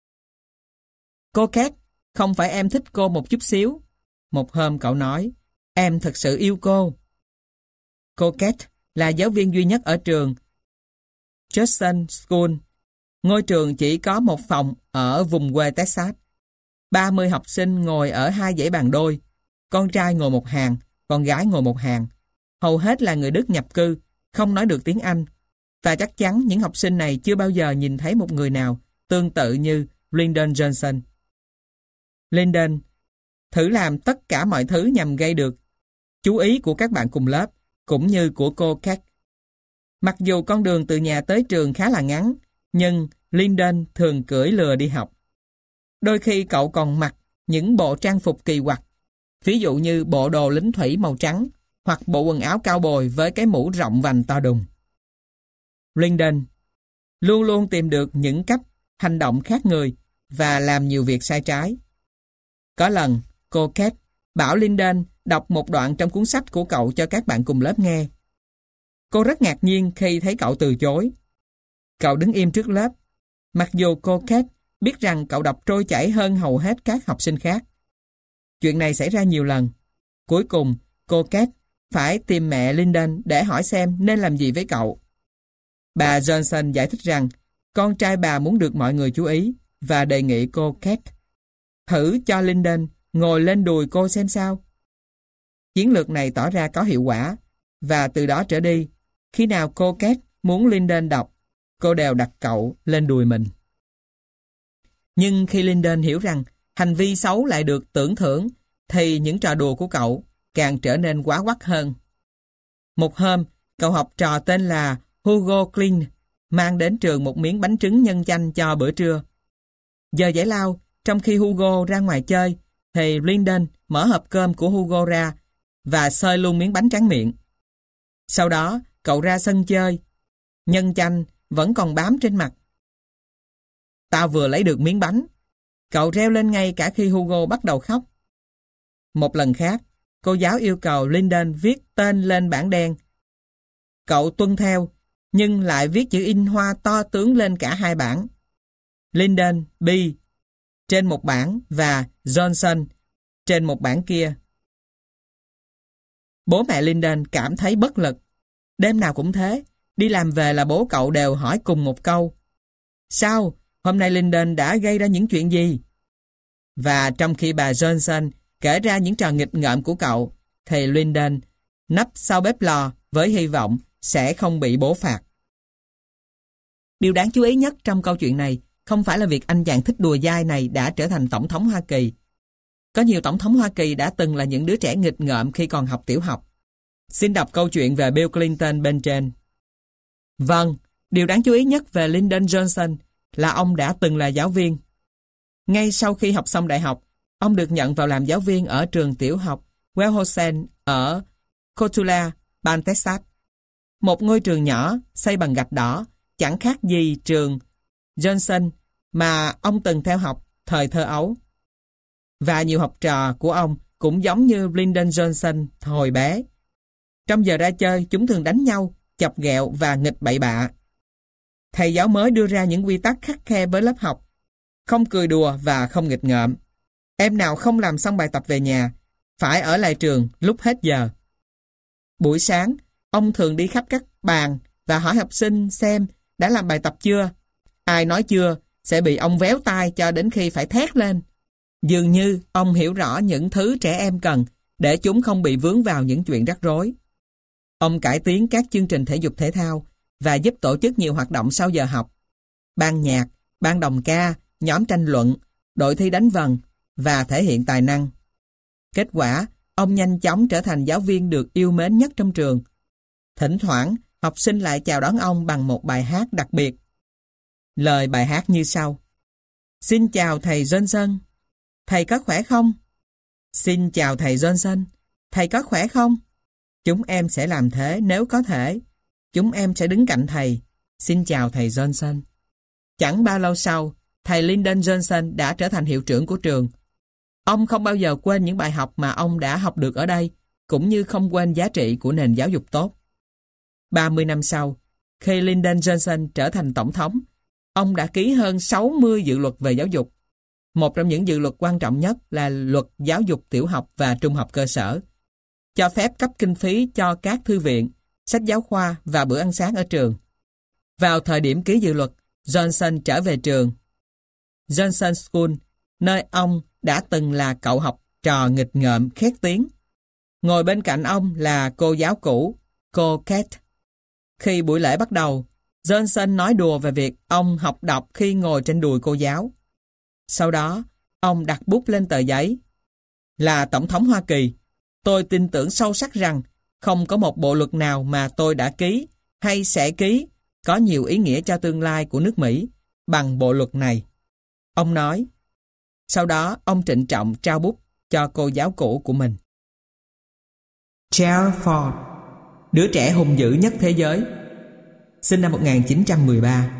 Cô Kate, không phải em thích cô một chút xíu. Một hôm cậu nói, em thật sự yêu cô. Cô Kate là giáo viên duy nhất ở trường Judson School, ngôi trường chỉ có một phòng ở vùng quê Texas. 30 học sinh ngồi ở 2 dãy bàn đôi, con trai ngồi một hàng, con gái ngồi một hàng. Hầu hết là người Đức nhập cư, không nói được tiếng Anh, và chắc chắn những học sinh này chưa bao giờ nhìn thấy một người nào tương tự như Lyndon Johnson. Lyndon thử làm tất cả mọi thứ nhằm gây được chú ý của các bạn cùng lớp, cũng như của cô Kate. Mặc dù con đường từ nhà tới trường khá là ngắn, nhưng Lyndon thường cưỡi lừa đi học. Đôi khi cậu còn mặc những bộ trang phục kỳ quặc, ví dụ như bộ đồ lính thủy màu trắng hoặc bộ quần áo cao bồi với cái mũ rộng vành to đùng. Lyndon luôn luôn tìm được những cách hành động khác người và làm nhiều việc sai trái. Có lần, cô Kate bảo Lyndon đọc một đoạn trong cuốn sách của cậu cho các bạn cùng lớp nghe. Cô rất ngạc nhiên khi thấy cậu từ chối. Cậu đứng im trước lớp, mặc dù cô Kate biết rằng cậu đọc trôi chảy hơn hầu hết các học sinh khác. Chuyện này xảy ra nhiều lần. Cuối cùng, cô Kate phải tìm mẹ Lyndon để hỏi xem nên làm gì với cậu. Bà Johnson giải thích rằng con trai bà muốn được mọi người chú ý và đề nghị cô Kate thử cho Lyndon ngồi lên đùi cô xem sao. Chiến lược này tỏ ra có hiệu quả, và từ đó trở đi, khi nào cô Kate muốn Lyndon đọc, cô đều đặt cậu lên đùi mình. Nhưng khi Lyndon hiểu rằng hành vi xấu lại được tưởng thưởng, thì những trò đùa của cậu càng trở nên quá quắt hơn. Một hôm, cậu học trò tên là Hugo Klein mang đến trường một miếng bánh trứng nhân chanh cho bữa trưa. Giờ giải lao, trong khi Hugo ra ngoài chơi, thì Lyndon mở hộp cơm của Hugo ra và xơi luôn miếng bánh tráng miệng. Sau đó, cậu ra sân chơi. Nhân chanh vẫn còn bám trên mặt. Tao vừa lấy được miếng bánh. Cậu reo lên ngay cả khi Hugo bắt đầu khóc. Một lần khác, cô giáo yêu cầu Lyndon viết tên lên bảng đen. Cậu tuân theo, nhưng lại viết chữ in hoa to tướng lên cả hai bảng. Lyndon B trên một bảng và Johnson trên một bảng kia. Bố mẹ Lyndon cảm thấy bất lực. Đêm nào cũng thế, đi làm về là bố cậu đều hỏi cùng một câu. Sao? Hôm nay Lyndon đã gây ra những chuyện gì? Và trong khi bà Johnson kể ra những trò nghịch ngợm của cậu, thì Lyndon nấp sau bếp lò với hy vọng sẽ không bị bố phạt. Điều đáng chú ý nhất trong câu chuyện này không phải là việc anh chàng thích đùa dai này đã trở thành tổng thống Hoa Kỳ. Có nhiều tổng thống Hoa Kỳ đã từng là những đứa trẻ nghịch ngợm khi còn học tiểu học. Xin đọc câu chuyện về Bill Clinton bên trên. Vâng, điều đáng chú ý nhất về Lyndon Johnson là ông đã từng là giáo viên. Ngay sau khi học xong đại học, ông được nhận vào làm giáo viên ở trường tiểu học Wellhosen ở Cotulla, bang Texas. Một ngôi trường nhỏ xây bằng gạch đỏ, chẳng khác gì trường Johnson mà ông từng theo học thời thơ ấu. Và nhiều học trò của ông cũng giống như Lyndon Johnson hồi bé. Trong giờ ra chơi, chúng thường đánh nhau, chọc ghẹo và nghịch bậy bạ. Thầy giáo mới đưa ra những quy tắc khắt khe với lớp học: không cười đùa và không nghịch ngợm. Em nào không làm xong bài tập về nhà, phải ở lại trường lúc hết giờ. Buổi sáng, ông thường đi khắp các bàn và hỏi học sinh xem đã làm bài tập chưa. Ai nói chưa sẽ bị ông véo tai cho đến khi phải thét lên. Dường như ông hiểu rõ những thứ trẻ em cần để chúng không bị vướng vào những chuyện rắc rối. Ông cải tiến các chương trình thể dục thể thao và giúp tổ chức nhiều hoạt động sau giờ học. Ban nhạc, ban đồng ca, nhóm tranh luận, đội thi đánh vần và thể hiện tài năng. Kết quả, ông nhanh chóng trở thành giáo viên được yêu mến nhất trong trường. Thỉnh thoảng, học sinh lại chào đón ông bằng một bài hát đặc biệt. Lời bài hát như sau. Xin chào thầy Johnson. Thầy có khỏe không? Xin chào thầy Johnson. Thầy có khỏe không? Chúng em sẽ làm thế nếu có thể. Chúng em sẽ đứng cạnh thầy. Xin chào thầy Johnson. Chẳng bao lâu sau, thầy Lyndon Johnson đã trở thành hiệu trưởng của trường. Ông không bao giờ quên những bài học mà ông đã học được ở đây, cũng như không quên giá trị của nền giáo dục tốt. 30 năm sau, khi Lyndon Johnson trở thành tổng thống, ông đã ký hơn 60 dự luật về giáo dục. Một trong những dự luật quan trọng nhất là luật giáo dục tiểu học và trung học cơ sở, cho phép cấp kinh phí cho các thư viện, sách giáo khoa và bữa ăn sáng ở trường. Vào thời điểm ký dự luật, Johnson trở về trường Johnson School, nơi ông đã từng là cậu học trò nghịch ngợm khét tiếng. Ngồi bên cạnh ông là cô giáo cũ, cô Kate. Khi buổi lễ bắt đầu, Johnson nói đùa về việc ông học đọc khi ngồi trên đùi cô giáo. Sau đó, ông đặt bút lên tờ giấy. Là Tổng thống Hoa Kỳ, tôi tin tưởng sâu sắc rằng không có một bộ luật nào mà tôi đã ký hay sẽ ký có nhiều ý nghĩa cho tương lai của nước Mỹ bằng bộ luật này. Ông nói. Sau đó, ông trịnh trọng trao bút cho cô giáo cũ của mình. Gerald Ford, đứa trẻ hung dữ nhất thế giới, sinh năm 1913.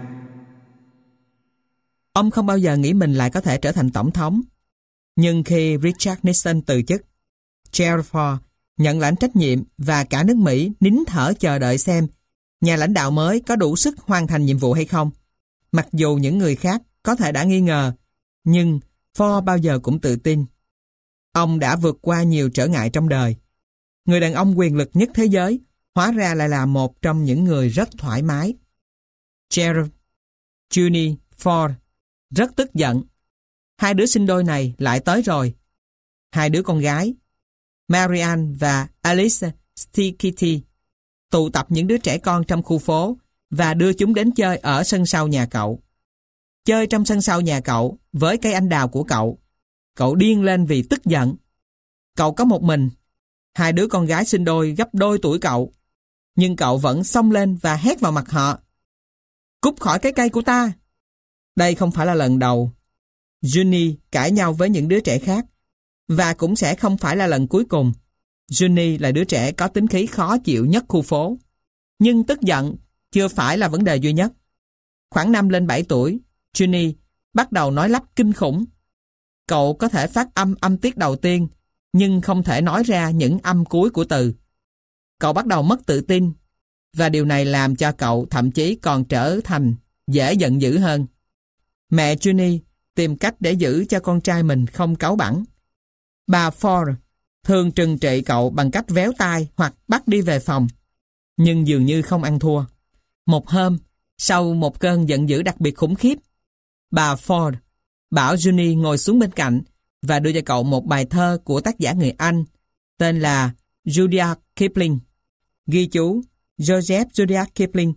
Ông không bao giờ nghĩ mình lại có thể trở thành tổng thống. Nhưng khi Richard Nixon từ chức, Gerald Ford nhận lãnh trách nhiệm và cả nước Mỹ nín thở chờ đợi xem nhà lãnh đạo mới có đủ sức hoàn thành nhiệm vụ hay không. Mặc dù những người khác có thể đã nghi ngờ, nhưng Ford bao giờ cũng tự tin. Ông đã vượt qua nhiều trở ngại trong đời. Người đàn ông quyền lực nhất thế giới hóa ra lại là một trong những người rất thoải mái. Gerald Junior Ford rất tức giận. Hai đứa sinh đôi này lại tới rồi. Hai đứa con gái, Marianne và Alice Stikity, tụ tập những đứa trẻ con trong khu phố và đưa chúng đến chơi ở sân sau nhà cậu. Chơi trong sân sau nhà cậu với cây anh đào của cậu. Cậu điên lên vì tức giận. Cậu có một mình. Hai đứa con gái sinh đôi gấp đôi tuổi cậu. Nhưng cậu vẫn xông lên và hét vào mặt họ. Cút khỏi cái cây của ta. Đây không phải là lần đầu Juni cãi nhau với những đứa trẻ khác, và cũng sẽ không phải là lần cuối cùng. Juni là đứa trẻ có tính khí khó chịu nhất khu phố. Nhưng tức giận chưa phải là vấn đề duy nhất. Khoảng 5 lên 7 tuổi, Juni bắt đầu nói lắp kinh khủng. Cậu có thể phát âm tiết đầu tiên, nhưng không thể nói ra những âm cuối của từ. Cậu bắt đầu mất tự tin, và điều này làm cho cậu thậm chí còn trở thành dễ giận dữ hơn. Mẹ Juni tìm cách để giữ cho con trai mình không cáu bẳn. Bà Ford thường trừng trị cậu bằng cách véo tai hoặc bắt đi về phòng, nhưng dường như không ăn thua. Một hôm, sau một cơn giận dữ đặc biệt khủng khiếp, bà Ford bảo Juni ngồi xuống bên cạnh và đưa cho cậu một bài thơ của tác giả người Anh tên là Rudyard Kipling. Ghi chú: Joseph Rudyard Kipling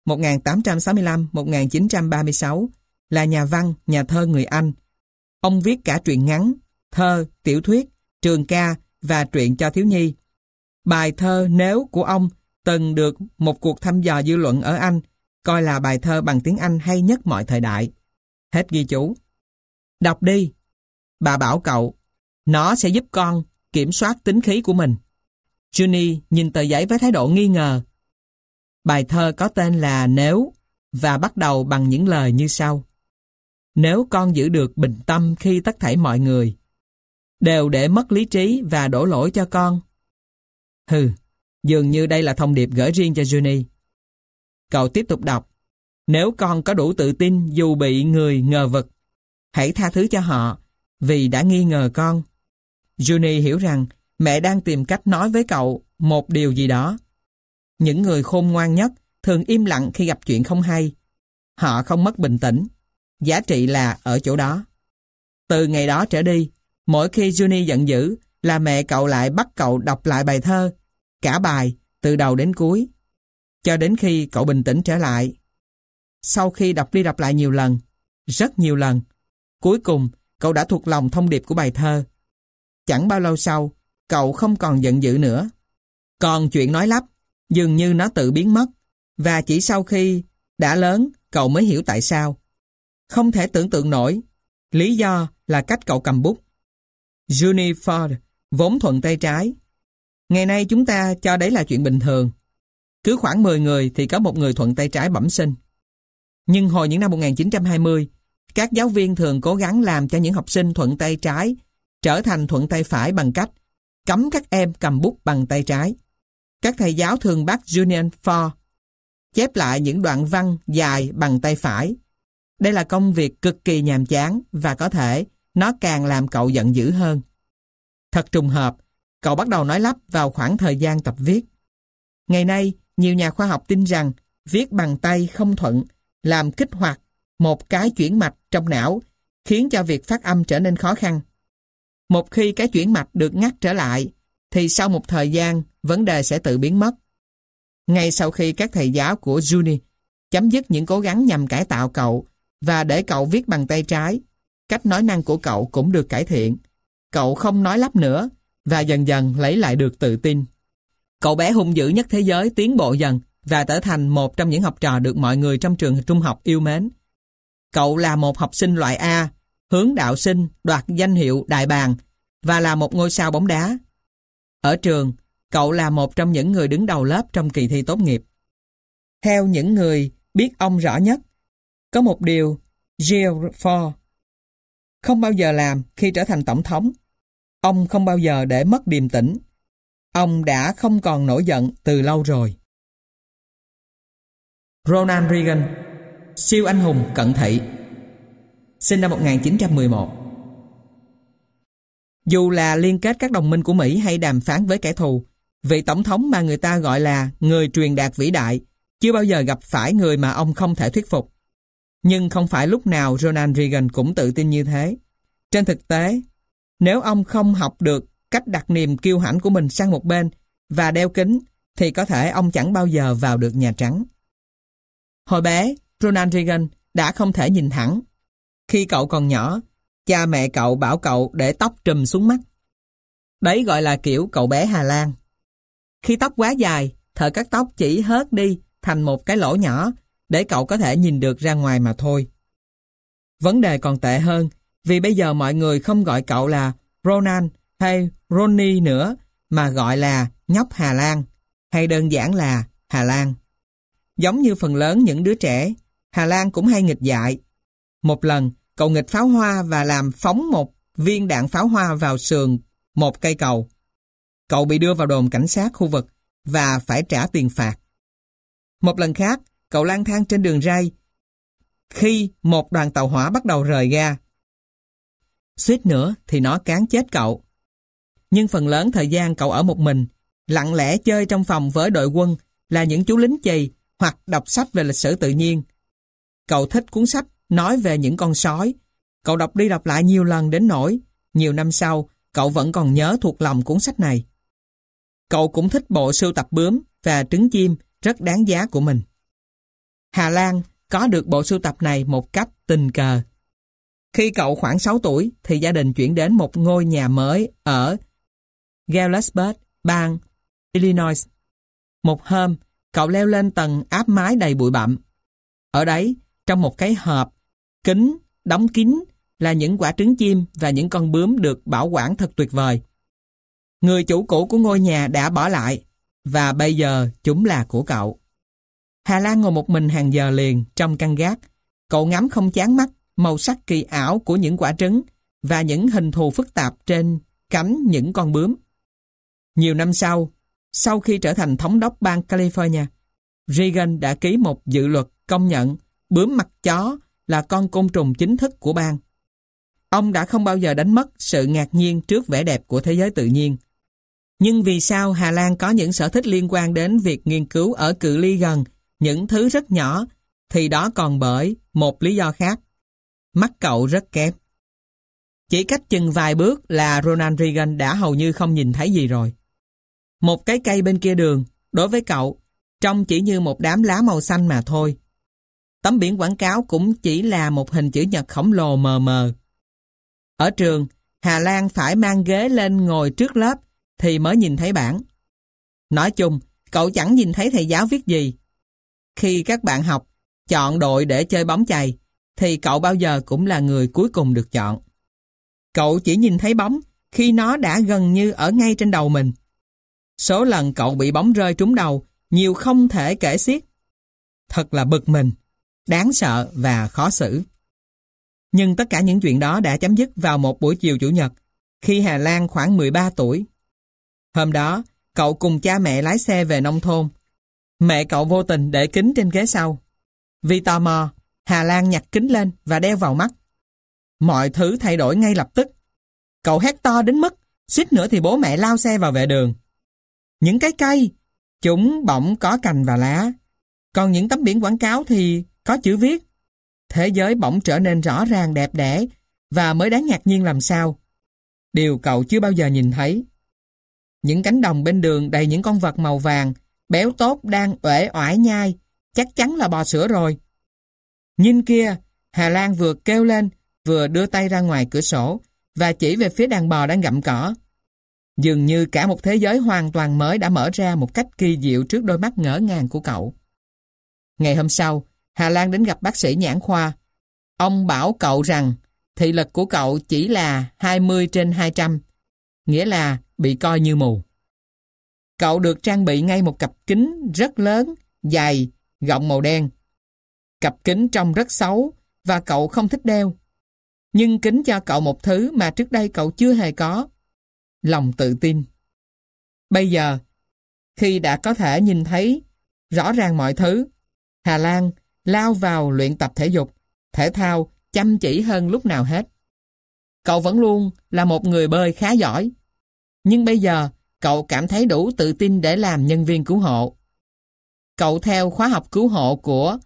1865-1936 là nhà văn, nhà thơ người Anh. Ông viết cả truyện ngắn, thơ, tiểu thuyết, trường ca và truyện cho thiếu nhi. Bài thơ Nếu của ông từng được một cuộc thăm dò dư luận ở Anh coi là bài thơ bằng tiếng Anh hay nhất mọi thời đại. Hết ghi chú. Đọc đi. Bà bảo cậu, nó sẽ giúp con kiểm soát tính khí của mình. Juni nhìn tờ giấy với thái độ nghi ngờ. Bài thơ có tên là Nếu và bắt đầu bằng những lời như sau. Nếu con giữ được bình tâm khi tất thảy mọi người đều để mất lý trí và đổ lỗi cho con. Dường như đây là thông điệp gửi riêng cho Juni. Cậu tiếp tục đọc. Nếu con có đủ tự tin dù bị người ngờ vực, hãy tha thứ cho họ vì đã nghi ngờ con. Juni hiểu rằng mẹ đang tìm cách nói với cậu một điều gì đó. Những người khôn ngoan nhất thường im lặng khi gặp chuyện không hay. Họ không mất bình tĩnh. Giá trị là ở chỗ đó. Từ ngày đó trở đi, Mỗi khi Juni giận dữ là mẹ cậu lại bắt cậu đọc lại bài thơ, cả bài, từ đầu đến cuối, cho đến khi cậu bình tĩnh trở lại. Sau khi đọc đi đọc lại nhiều lần, rất nhiều lần, cuối cùng cậu đã thuộc lòng thông điệp của bài thơ. Chẳng bao lâu sau, cậu không còn giận dữ nữa. Còn chuyện nói lắp, dường như nó tự biến mất, và chỉ sau khi đã lớn, cậu mới hiểu tại sao. Không thể tưởng tượng nổi, lý do là cách cậu cầm bút. Juni Ford vốn thuận tay trái. Ngày nay chúng ta cho đấy là chuyện bình thường. Cứ khoảng 10 người thì có một người thuận tay trái bẩm sinh. Nhưng hồi những năm 1920, các giáo viên thường cố gắng làm cho những học sinh thuận tay trái trở thành thuận tay phải bằng cách cấm các em cầm bút bằng tay trái. Các thầy giáo thường bắt Julian Ford chép lại những đoạn văn dài bằng tay phải. Đây là công việc cực kỳ nhàm chán và có thể nó càng làm cậu giận dữ hơn. Thật trùng hợp, cậu bắt đầu nói lắp vào khoảng thời gian tập viết. Ngày nay, nhiều nhà khoa học tin rằng viết bằng tay không thuận làm kích hoạt một cái chuyển mạch trong não, khiến cho việc phát âm trở nên khó khăn. Một khi cái chuyển mạch được ngắt trở lại, thì sau một thời gian, vấn đề sẽ tự biến mất. Ngay sau khi các thầy giáo của Juni chấm dứt những cố gắng nhằm cải tạo cậu và để cậu viết bằng tay trái, cách nói năng của cậu cũng được cải thiện. Cậu không nói lắp nữa và dần dần lấy lại được tự tin. Cậu bé hung dữ nhất thế giới tiến bộ dần và trở thành một trong những học trò được mọi người trong trường trung học yêu mến. Cậu là một học sinh loại A, hướng đạo sinh, đoạt danh hiệu đại bàng và là một ngôi sao bóng đá. Ở trường, cậu là một trong những người đứng đầu lớp trong kỳ thi tốt nghiệp. Theo những người biết ông rõ nhất, có một điều Gerald Ford không bao giờ làm khi trở thành tổng thống. Ông không bao giờ để mất điềm tĩnh. Ông đã không còn nổi giận từ lâu rồi. Ronald Reagan, siêu anh hùng cận thị, sinh năm 1911. Dù là liên kết các đồng minh của Mỹ hay đàm phán với kẻ thù, vị tổng thống mà người ta gọi là người truyền đạt vĩ đại chưa bao giờ gặp phải người mà ông không thể thuyết phục. Nhưng không phải lúc nào Ronald Reagan cũng tự tin như thế. Trên thực tế, nếu ông không học được cách đặt niềm kiêu hãnh của mình sang một bên và đeo kính, thì có thể ông chẳng bao giờ vào được Nhà Trắng. Hồi bé, Ronald Reagan đã không thể nhìn thẳng. Khi cậu còn nhỏ, cha mẹ cậu bảo cậu để tóc trùm xuống mắt. Đấy gọi là kiểu cậu bé Hà Lan. Khi tóc quá dài, thợ cắt tóc chỉ hớt đi thành một cái lỗ nhỏ để cậu có thể nhìn được ra ngoài mà thôi. Vấn đề còn tệ hơn, vì bây giờ mọi người không gọi cậu là Ronald hay Ronnie nữa, mà gọi là nhóc Hà Lan, hay đơn giản là Hà Lan. Giống như phần lớn những đứa trẻ, Hà Lan cũng hay nghịch dại. Một lần, cậu nghịch pháo hoa và làm phóng một viên đạn pháo hoa vào sườn một cây cầu. Cậu bị đưa vào đồn cảnh sát khu vực và phải trả tiền phạt. Một lần khác, cậu lang thang trên đường ray khi một đoàn tàu hỏa bắt đầu rời ga. Suýt nữa thì nó cán chết cậu. Nhưng phần lớn thời gian cậu ở một mình, lặng lẽ chơi trong phòng với đội quân là những chú lính chì hoặc đọc sách về lịch sử tự nhiên. Cậu thích cuốn sách nói về những con sói. Cậu đọc đi đọc lại nhiều lần đến nỗi nhiều năm sau cậu vẫn còn nhớ thuộc lòng cuốn sách này. Cậu cũng thích bộ sưu tập bướm và trứng chim rất đáng giá của mình. Hà Lan có được bộ sưu tập này một cách tình cờ. Khi cậu khoảng 6 tuổi thì gia đình chuyển đến một ngôi nhà mới ở Galesburg, bang Illinois. Một hôm, cậu leo lên tầng áp mái đầy bụi bặm. Ở đấy, trong một cái hộp kính đóng kín là những quả trứng chim và những con bướm được bảo quản thật tuyệt vời. Người chủ cũ của ngôi nhà đã bỏ lại và bây giờ chúng là của cậu. Hà Lan ngồi một mình hàng giờ liền trong căn gác. Cậu ngắm không chán mắt màu sắc kỳ ảo của những quả trứng và những hình thù phức tạp trên cánh những con bướm. Nhiều năm sau khi trở thành thống đốc bang California, Reagan đã ký một dự luật công nhận bướm mặt chó là con côn trùng chính thức của bang. Ông đã không bao giờ đánh mất sự ngạc nhiên trước vẻ đẹp của thế giới tự nhiên. Nhưng vì sao Hà Lan có những sở thích liên quan đến việc nghiên cứu ở cự ly gần những thứ rất nhỏ, thì đó còn bởi một lý do khác. Mắt cậu rất kém. Chỉ cách chừng vài bước là Ronald Reagan đã hầu như không nhìn thấy gì rồi. Một cái cây bên kia đường, đối với cậu, trông chỉ như một đám lá màu xanh mà thôi. Tấm biển quảng cáo cũng chỉ là một hình chữ nhật khổng lồ mờ mờ. Ở trường, Hà Lan phải mang ghế lên ngồi trước lớp thì mới nhìn thấy bảng. Nói chung, cậu chẳng nhìn thấy thầy giáo viết gì. Khi các bạn học, chọn đội để chơi bóng chày, thì cậu bao giờ cũng là người cuối cùng được chọn. Cậu chỉ nhìn thấy bóng khi nó đã gần như ở ngay trên đầu mình. Số lần cậu bị bóng rơi trúng đầu nhiều không thể kể xiết. Thật là bực mình, đáng sợ và khó xử. Nhưng tất cả những chuyện đó đã chấm dứt vào một buổi chiều Chủ nhật, khi Hà Lan khoảng 13 tuổi. Hôm đó, cậu cùng cha mẹ lái xe về nông thôn. Mẹ cậu vô tình để kính trên ghế sau. Vì tò mò, Hà Lan nhặt kính lên và đeo vào mắt. Mọi thứ thay đổi ngay lập tức. Cậu hét to đến mức suýt nữa thì bố mẹ lao xe vào vệ đường. Những cái cây, chúng bỗng có cành và lá. Còn những tấm biển quảng cáo thì có chữ viết. Thế giới bỗng trở nên rõ ràng đẹp đẽ và mới đáng ngạc nhiên làm sao. Điều cậu chưa bao giờ nhìn thấy. Những cánh đồng bên đường đầy những con vật màu vàng, béo tốt đang uể oải nhai, chắc chắn là bò sữa rồi. Nhìn kia, Hà Lan vừa kêu lên, vừa đưa tay ra ngoài cửa sổ và chỉ về phía đàn bò đang gặm cỏ. Dường như cả một thế giới hoàn toàn mới đã mở ra một cách kỳ diệu trước đôi mắt ngỡ ngàng của cậu. Ngày hôm sau, Hà Lan đến gặp bác sĩ nhãn khoa. Ông bảo cậu rằng thị lực của cậu chỉ là 20/200, nghĩa là bị coi như mù. Cậu được trang bị ngay một cặp kính rất lớn, dày, gọng màu đen. Cặp kính trông rất xấu và cậu không thích đeo. Nhưng kính cho cậu một thứ mà trước đây cậu chưa hề có: lòng tự tin. Bây giờ, khi đã có thể nhìn thấy rõ ràng mọi thứ, Hà Lan lao vào luyện tập thể dục, thể thao chăm chỉ hơn lúc nào hết. Cậu vẫn luôn là một người bơi khá giỏi. Nhưng bây giờ, cậu cảm thấy đủ tự tin để làm nhân viên cứu hộ. Cậu theo khóa học cứu hộ của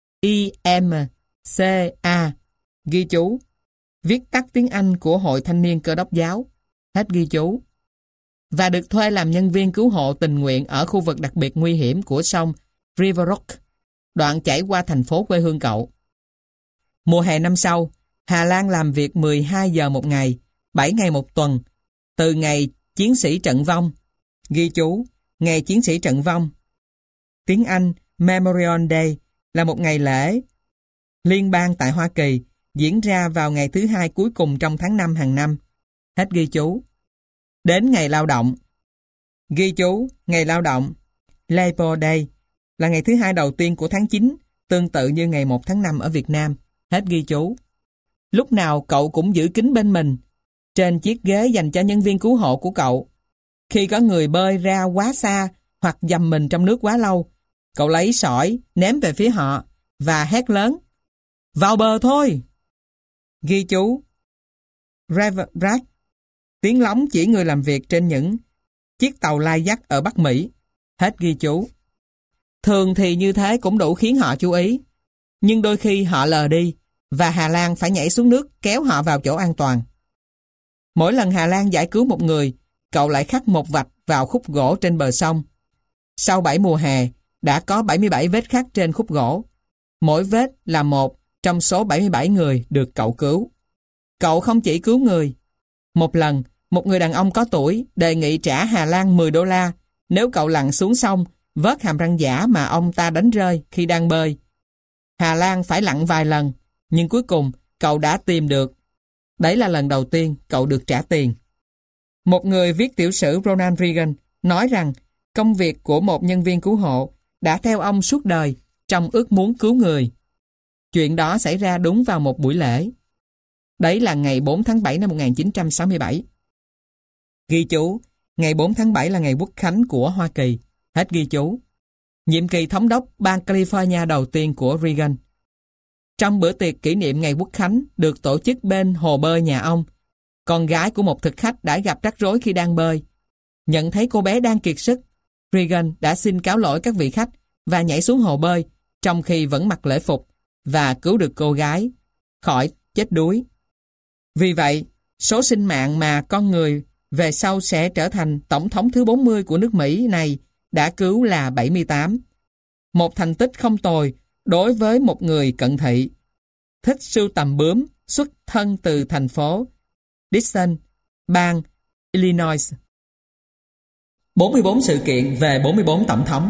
IMCA, ghi chú, viết tắt tiếng Anh của Hội Thanh niên Cơ đốc giáo, hết ghi chú, và được thuê làm nhân viên cứu hộ tình nguyện ở khu vực đặc biệt nguy hiểm của sông River Rock, đoạn chảy qua thành phố quê hương cậu. Mùa hè năm sau, Hà Lan làm việc 12 giờ một ngày, 7 ngày một tuần, từ ngày chiến sĩ trận vong, ghi chú, ngày chiến sĩ trận vong. Tiếng Anh Memorial Day là một ngày lễ liên bang tại Hoa Kỳ, diễn ra vào ngày thứ hai cuối cùng trong tháng 5 hàng năm, hết ghi chú. Đến ngày lao động, ghi chú, ngày lao động Labor Day là ngày thứ hai đầu tiên của tháng 9, tương tự như ngày 1 tháng 5 ở Việt Nam, hết ghi chú. Lúc nào cậu cũng giữ kính bên mình, trên chiếc ghế dành cho nhân viên cứu hộ của cậu. Khi có người bơi ra quá xa hoặc dầm mình trong nước quá lâu, cậu lấy sỏi ném về phía họ và hét lớn: "Vào bờ thôi!" Ghi chú, Rat, tiếng lóng chỉ người làm việc trên những chiếc tàu lai dắt ở Bắc Mỹ, hết ghi chú. Thường thì như thế cũng đủ khiến họ chú ý, nhưng đôi khi họ lờ đi và Hà Lan phải nhảy xuống nước kéo họ vào chỗ an toàn. Mỗi lần Hà Lan giải cứu một người, cậu lại khắc một vạch vào khúc gỗ trên bờ sông. Sau 7 mùa hè, đã có 77 vết khắc trên khúc gỗ. Mỗi vết là một trong số 77 người được cậu cứu. Cậu không chỉ cứu người. Một lần, một người đàn ông có tuổi đề nghị trả Hà Lan $10 nếu cậu lặn xuống sông vớt hàm răng giả mà ông ta đánh rơi khi đang bơi. Hà Lan phải lặn vài lần, nhưng cuối cùng cậu đã tìm được. Đấy là lần đầu tiên cậu được trả tiền. Một người viết tiểu sử Ronald Reagan nói rằng công việc của một nhân viên cứu hộ đã theo ông suốt đời trong ước muốn cứu người. Chuyện đó xảy ra đúng vào một buổi lễ. Đấy là ngày 4 tháng 7 năm 1967. Ghi chú, ngày 4 tháng 7 là ngày Quốc khánh của Hoa Kỳ, hết ghi chú. Nhiệm kỳ thống đốc bang California đầu tiên của Reagan. Trong bữa tiệc kỷ niệm ngày Quốc khánh được tổ chức bên hồ bơi nhà ông, con gái của một thực khách đã gặp rắc rối khi đang bơi. Nhận thấy cô bé đang kiệt sức, Reagan đã xin cáo lỗi các vị khách và nhảy xuống hồ bơi trong khi vẫn mặc lễ phục và cứu được cô gái khỏi chết đuối. Vì vậy, số sinh mạng mà con người về sau sẽ trở thành tổng thống thứ 40 của nước Mỹ này đã cứu là 78. Một thành tích không tồi đối với một người cận thị. Thích sưu tầm bướm, xuất thân từ thành phố Dixon, bang Illinois. 44 sự kiện về 44 tổng thống.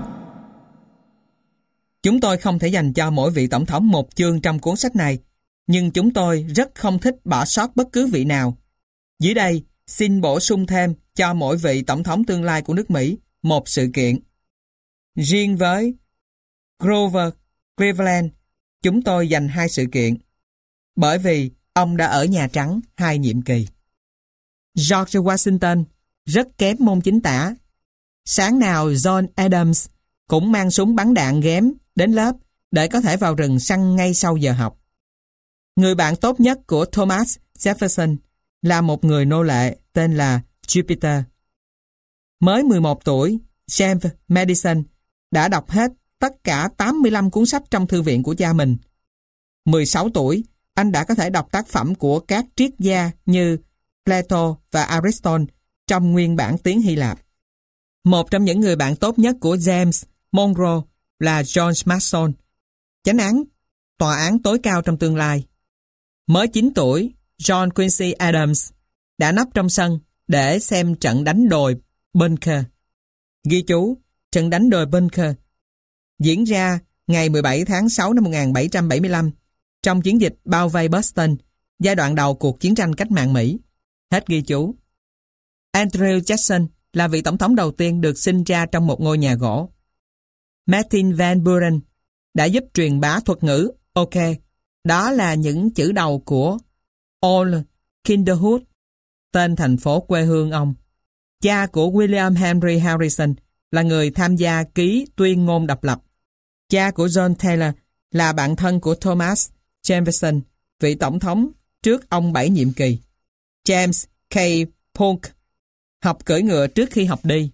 Chúng tôi không thể dành cho mỗi vị tổng thống một chương trong cuốn sách này, nhưng chúng tôi rất không thích bỏ sót bất cứ vị nào. Dưới đây, xin bổ sung thêm cho mỗi vị tổng thống tương lai của nước Mỹ một sự kiện. Riêng với Grover Cleveland, chúng tôi dành 2 sự kiện, bởi vì ông đã ở Nhà Trắng 2 nhiệm kỳ. George Washington rất kém môn chính tả. Sáng nào John Adams cũng mang súng bắn đạn ghém đến lớp để có thể vào rừng săn ngay sau giờ học. Người bạn tốt nhất của Thomas Jefferson là một người nô lệ tên là Jupiter. Mới 11 tuổi, James Madison đã đọc hết tất cả 85 cuốn sách trong thư viện của cha mình. 16 tuổi, anh đã có thể đọc tác phẩm của các triết gia như Plato và Aristotle trong nguyên bản tiếng Hy Lạp. Một trong những người bạn tốt nhất của James Monroe là John Mason, chánh án tòa án tối cao trong tương lai. Mới 9 tuổi, John Quincy Adams đã nấp trong sân để xem trận đánh đồi Bunker. Ghi chú, trận đánh đồi Bunker diễn ra ngày 17 tháng 6 năm 1775 trong chiến dịch bao vây Boston, giai đoạn đầu cuộc chiến tranh cách mạng Mỹ. Hết ghi chú. Andrew Jackson là vị tổng thống đầu tiên được sinh ra trong một ngôi nhà gỗ. Martin Van Buren đã giúp truyền bá thuật ngữ OK. Đó là những chữ đầu của Old Kinderhook, tên thành phố quê hương ông. Cha của William Henry Harrison là người tham gia ký tuyên ngôn độc lập. Cha của John Taylor là bạn thân của Thomas Jefferson, vị tổng thống trước ông 7 nhiệm kỳ. James K. Polk học cưỡi ngựa trước khi học đi.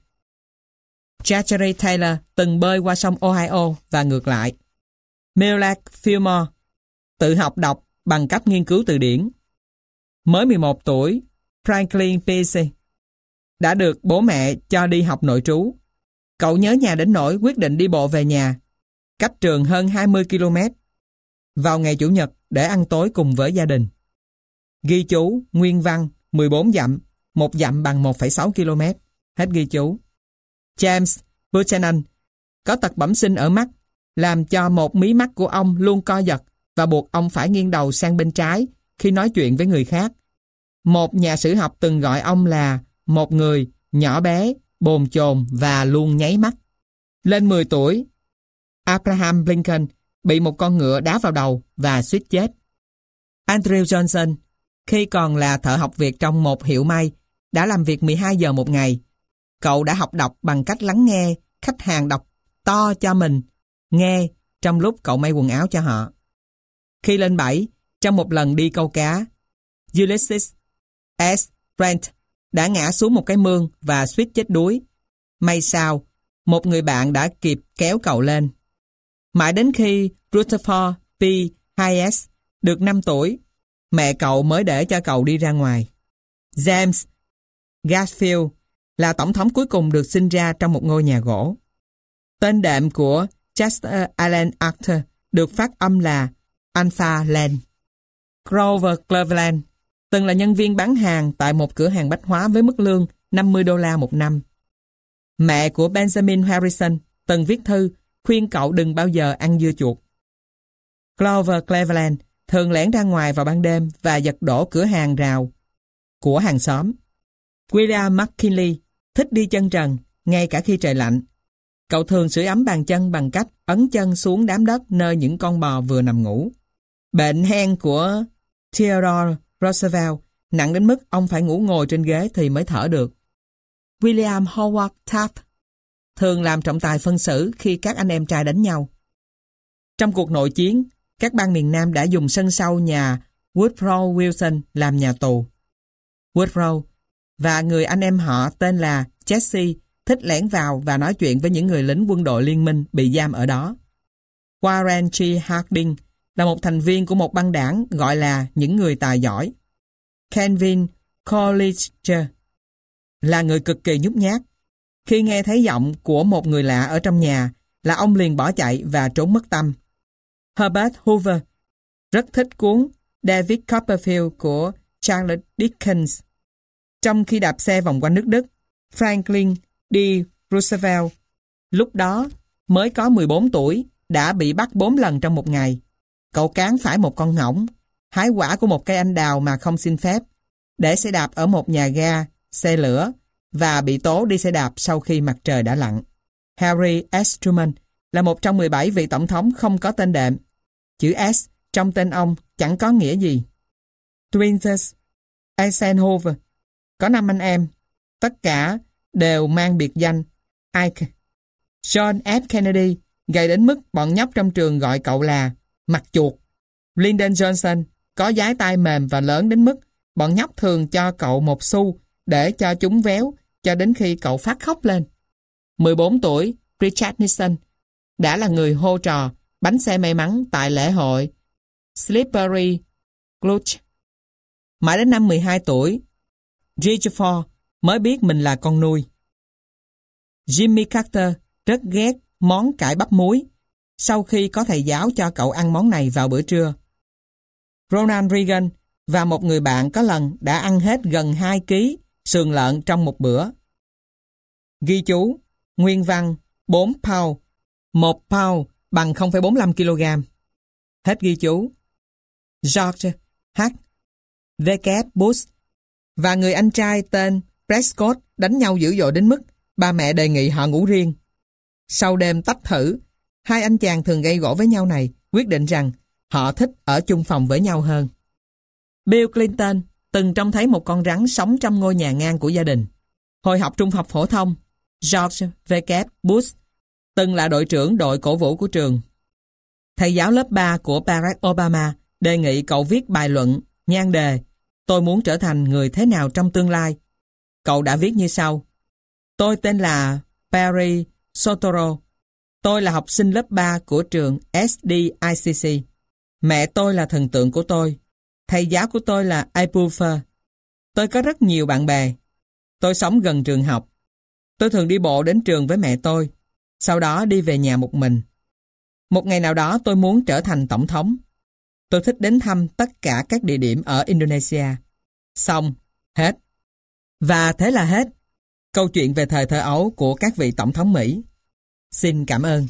Zachary Taylor từng bơi qua sông Ohio và ngược lại. Millard Fillmore tự học đọc bằng cách nghiên cứu từ điển. Mới 11 tuổi, Franklin Pierce đã được bố mẹ cho đi học nội trú. Cậu nhớ nhà đến nỗi quyết định đi bộ về nhà, cách trường hơn 20 km, vào ngày Chủ nhật để ăn tối cùng với gia đình. Ghi chú, nguyên văn, 14 dặm, 1 dặm bằng 1,6 km. Hết ghi chú. James Buchanan có tật bẩm sinh ở mắt, làm cho một mí mắt của ông luôn co giật và buộc ông phải nghiêng đầu sang bên trái khi nói chuyện với người khác. Một nhà sử học từng gọi ông là một người nhỏ bé, bồn chồn và luôn nháy mắt. Lên 10 tuổi, Abraham Lincoln bị một con ngựa đá vào đầu và suýt chết. Andrew Johnson, khi còn là thợ học việc trong một hiệu may, đã làm việc 12 giờ một ngày. Cậu đã học đọc bằng cách lắng nghe khách hàng đọc to cho mình nghe trong lúc cậu may quần áo cho họ. Khi lên 7, trong một lần đi câu cá, Ulysses S. Grant đã ngã xuống một cái mương và suýt chết đuối. May sao, một người bạn đã kịp kéo cậu lên. Mãi đến khi Rutherford P. Hayes được 5 tuổi, mẹ cậu mới để cho cậu đi ra ngoài. James Garfield là tổng thống cuối cùng được sinh ra trong một ngôi nhà gỗ. Tên đệm của Chester Alan Arthur được phát âm là Alpha Land. Grover Cleveland từng là nhân viên bán hàng tại một cửa hàng bách hóa với mức lương $50 một năm. Mẹ của Benjamin Harrison từng viết thư khuyên cậu đừng bao giờ ăn dưa chuột. Grover Cleveland thường lẻn ra ngoài vào ban đêm và giật đổ cửa hàng rào của hàng xóm. William McKinley thích đi chân trần ngay cả khi trời lạnh. Cậu thường sưởi ấm bàn chân bằng cách ấn chân xuống đám đất nơi những con bò vừa nằm ngủ. Bệnh hen của Theodore Roosevelt nặng đến mức ông phải ngủ ngồi trên ghế thì mới thở được. William Howard Taft thường làm trọng tài phân xử khi các anh em trai đánh nhau. Trong cuộc nội chiến, các bang miền Nam đã dùng sân sau nhà Woodrow Wilson làm nhà tù. Woodrow và người anh em họ tên là Jesse thích lẻn vào và nói chuyện với những người lính quân đội liên minh bị giam ở đó. Warren G. Harding là một thành viên của một băng đảng gọi là những người tài giỏi. Calvin Coolidge là người cực kỳ nhút nhát. Khi nghe thấy giọng của một người lạ ở trong nhà là ông liền bỏ chạy và trốn mất tăm. Herbert Hoover rất thích cuốn David Copperfield của Charles Dickens. Trong khi đạp xe vòng quanh nước Đức, Franklin D. Roosevelt lúc đó mới có 14 tuổi đã bị bắt 4 lần trong một ngày. Cậu cán phải một con ngỗng, hái quả của một cây anh đào mà không xin phép, để xe đạp ở một nhà ga, xe lửa và bị tố đi xe đạp sau khi mặt trời đã lặn. Harry S. Truman là một trong 17 vị tổng thống không có tên đệm. Chữ S trong tên ông chẳng có nghĩa gì. Twins Eisenhower có 5 anh em, tất cả đều mang biệt danh Ike. John F. Kennedy gầy đến mức bọn nhóc trong trường gọi cậu là mặt chuột. Lyndon Johnson có dái tai mềm và lớn đến mức bọn nhóc thường cho cậu 1 xu để cho chúng véo cho đến khi cậu phát khóc lên. 14 tuổi, Richard Nixon đã là người hô trò bánh xe may mắn tại lễ hội Slippery Gulch. Mãi đến năm 12 tuổi, George Ford mới biết mình là con nuôi. Jimmy Carter rất ghét món cải bắp muối sau khi có thầy giáo cho cậu ăn món này vào bữa trưa. Ronald Reagan và một người bạn có lần đã ăn hết gần 2 kg sườn lợn trong một bữa. Ghi chú, nguyên văn 4 pound, 1 pound bằng 0,45 kg. Hết ghi chú. George H. W. Bush và người anh trai tên Prescott đánh nhau dữ dội đến mức ba mẹ đề nghị họ ngủ riêng. Sau đêm tách thử, hai anh chàng thường gây gổ với nhau này quyết định rằng họ thích ở chung phòng với nhau hơn. Bill Clinton từng trông thấy một con rắn sống trong ngôi nhà ngang của gia đình. Hồi học trung học phổ thông, George W. Bush từng là đội trưởng đội cổ vũ của trường. Thầy giáo lớp 3 của Barack Obama đề nghị cậu viết bài luận nhan đề "Tôi muốn trở thành người thế nào trong tương lai". Cậu đã viết như sau: Tôi tên là Perry Sotoro. Tôi là học sinh lớp 3 của trường SDICC. Mẹ tôi là thần tượng của tôi. Thầy giáo của tôi là Ipulfer. Tôi có rất nhiều bạn bè. Tôi sống gần trường học. Tôi thường đi bộ đến trường với mẹ tôi, sau đó đi về nhà một mình. Một ngày nào đó tôi muốn trở thành tổng thống. Tôi thích đến thăm tất cả các địa điểm ở Indonesia. Xong, hết. Và thế là hết câu chuyện về thời thơ ấu của các vị tổng thống Mỹ. Xin cảm ơn.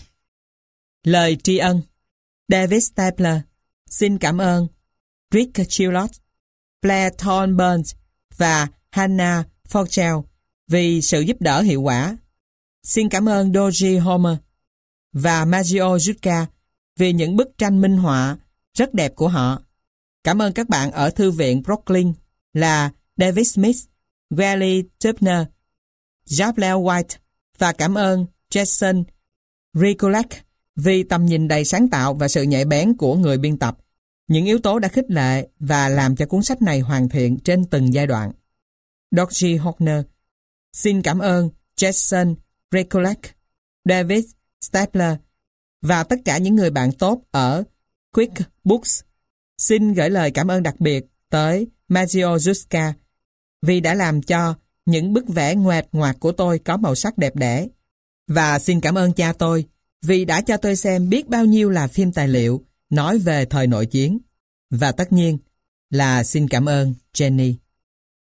Lời tri ân. David Stapler. Xin cảm ơn Rick Chilott, Blair Thornburns và Hannah Forgel vì sự giúp đỡ hiệu quả. Xin cảm ơn Doji Homer và Maggio Zucca vì những bức tranh minh họa rất đẹp của họ. Cảm ơn các bạn ở Thư viện Brooklyn là David Smith, Wally Tubner, Jablel White và cảm ơn Jason Rikulak vì tầm nhìn đầy sáng tạo và sự nhạy bén của người biên tập. Những yếu tố đã khích lệ và làm cho cuốn sách này hoàn thiện trên từng giai đoạn. Dorothy Horner. Xin cảm ơn Jason Rikulak, David Stapler và tất cả những người bạn tốt ở Quick Books. Xin gửi lời cảm ơn đặc biệt tới Maggio Zucca vì đã làm cho những bức vẽ ngoẹt ngoạc của tôi có màu sắc đẹp đẽ. Và xin cảm ơn cha tôi vì đã cho tôi xem biết bao nhiêu là phim tài liệu nói về thời nội chiến. Và tất nhiên là xin cảm ơn Jenny.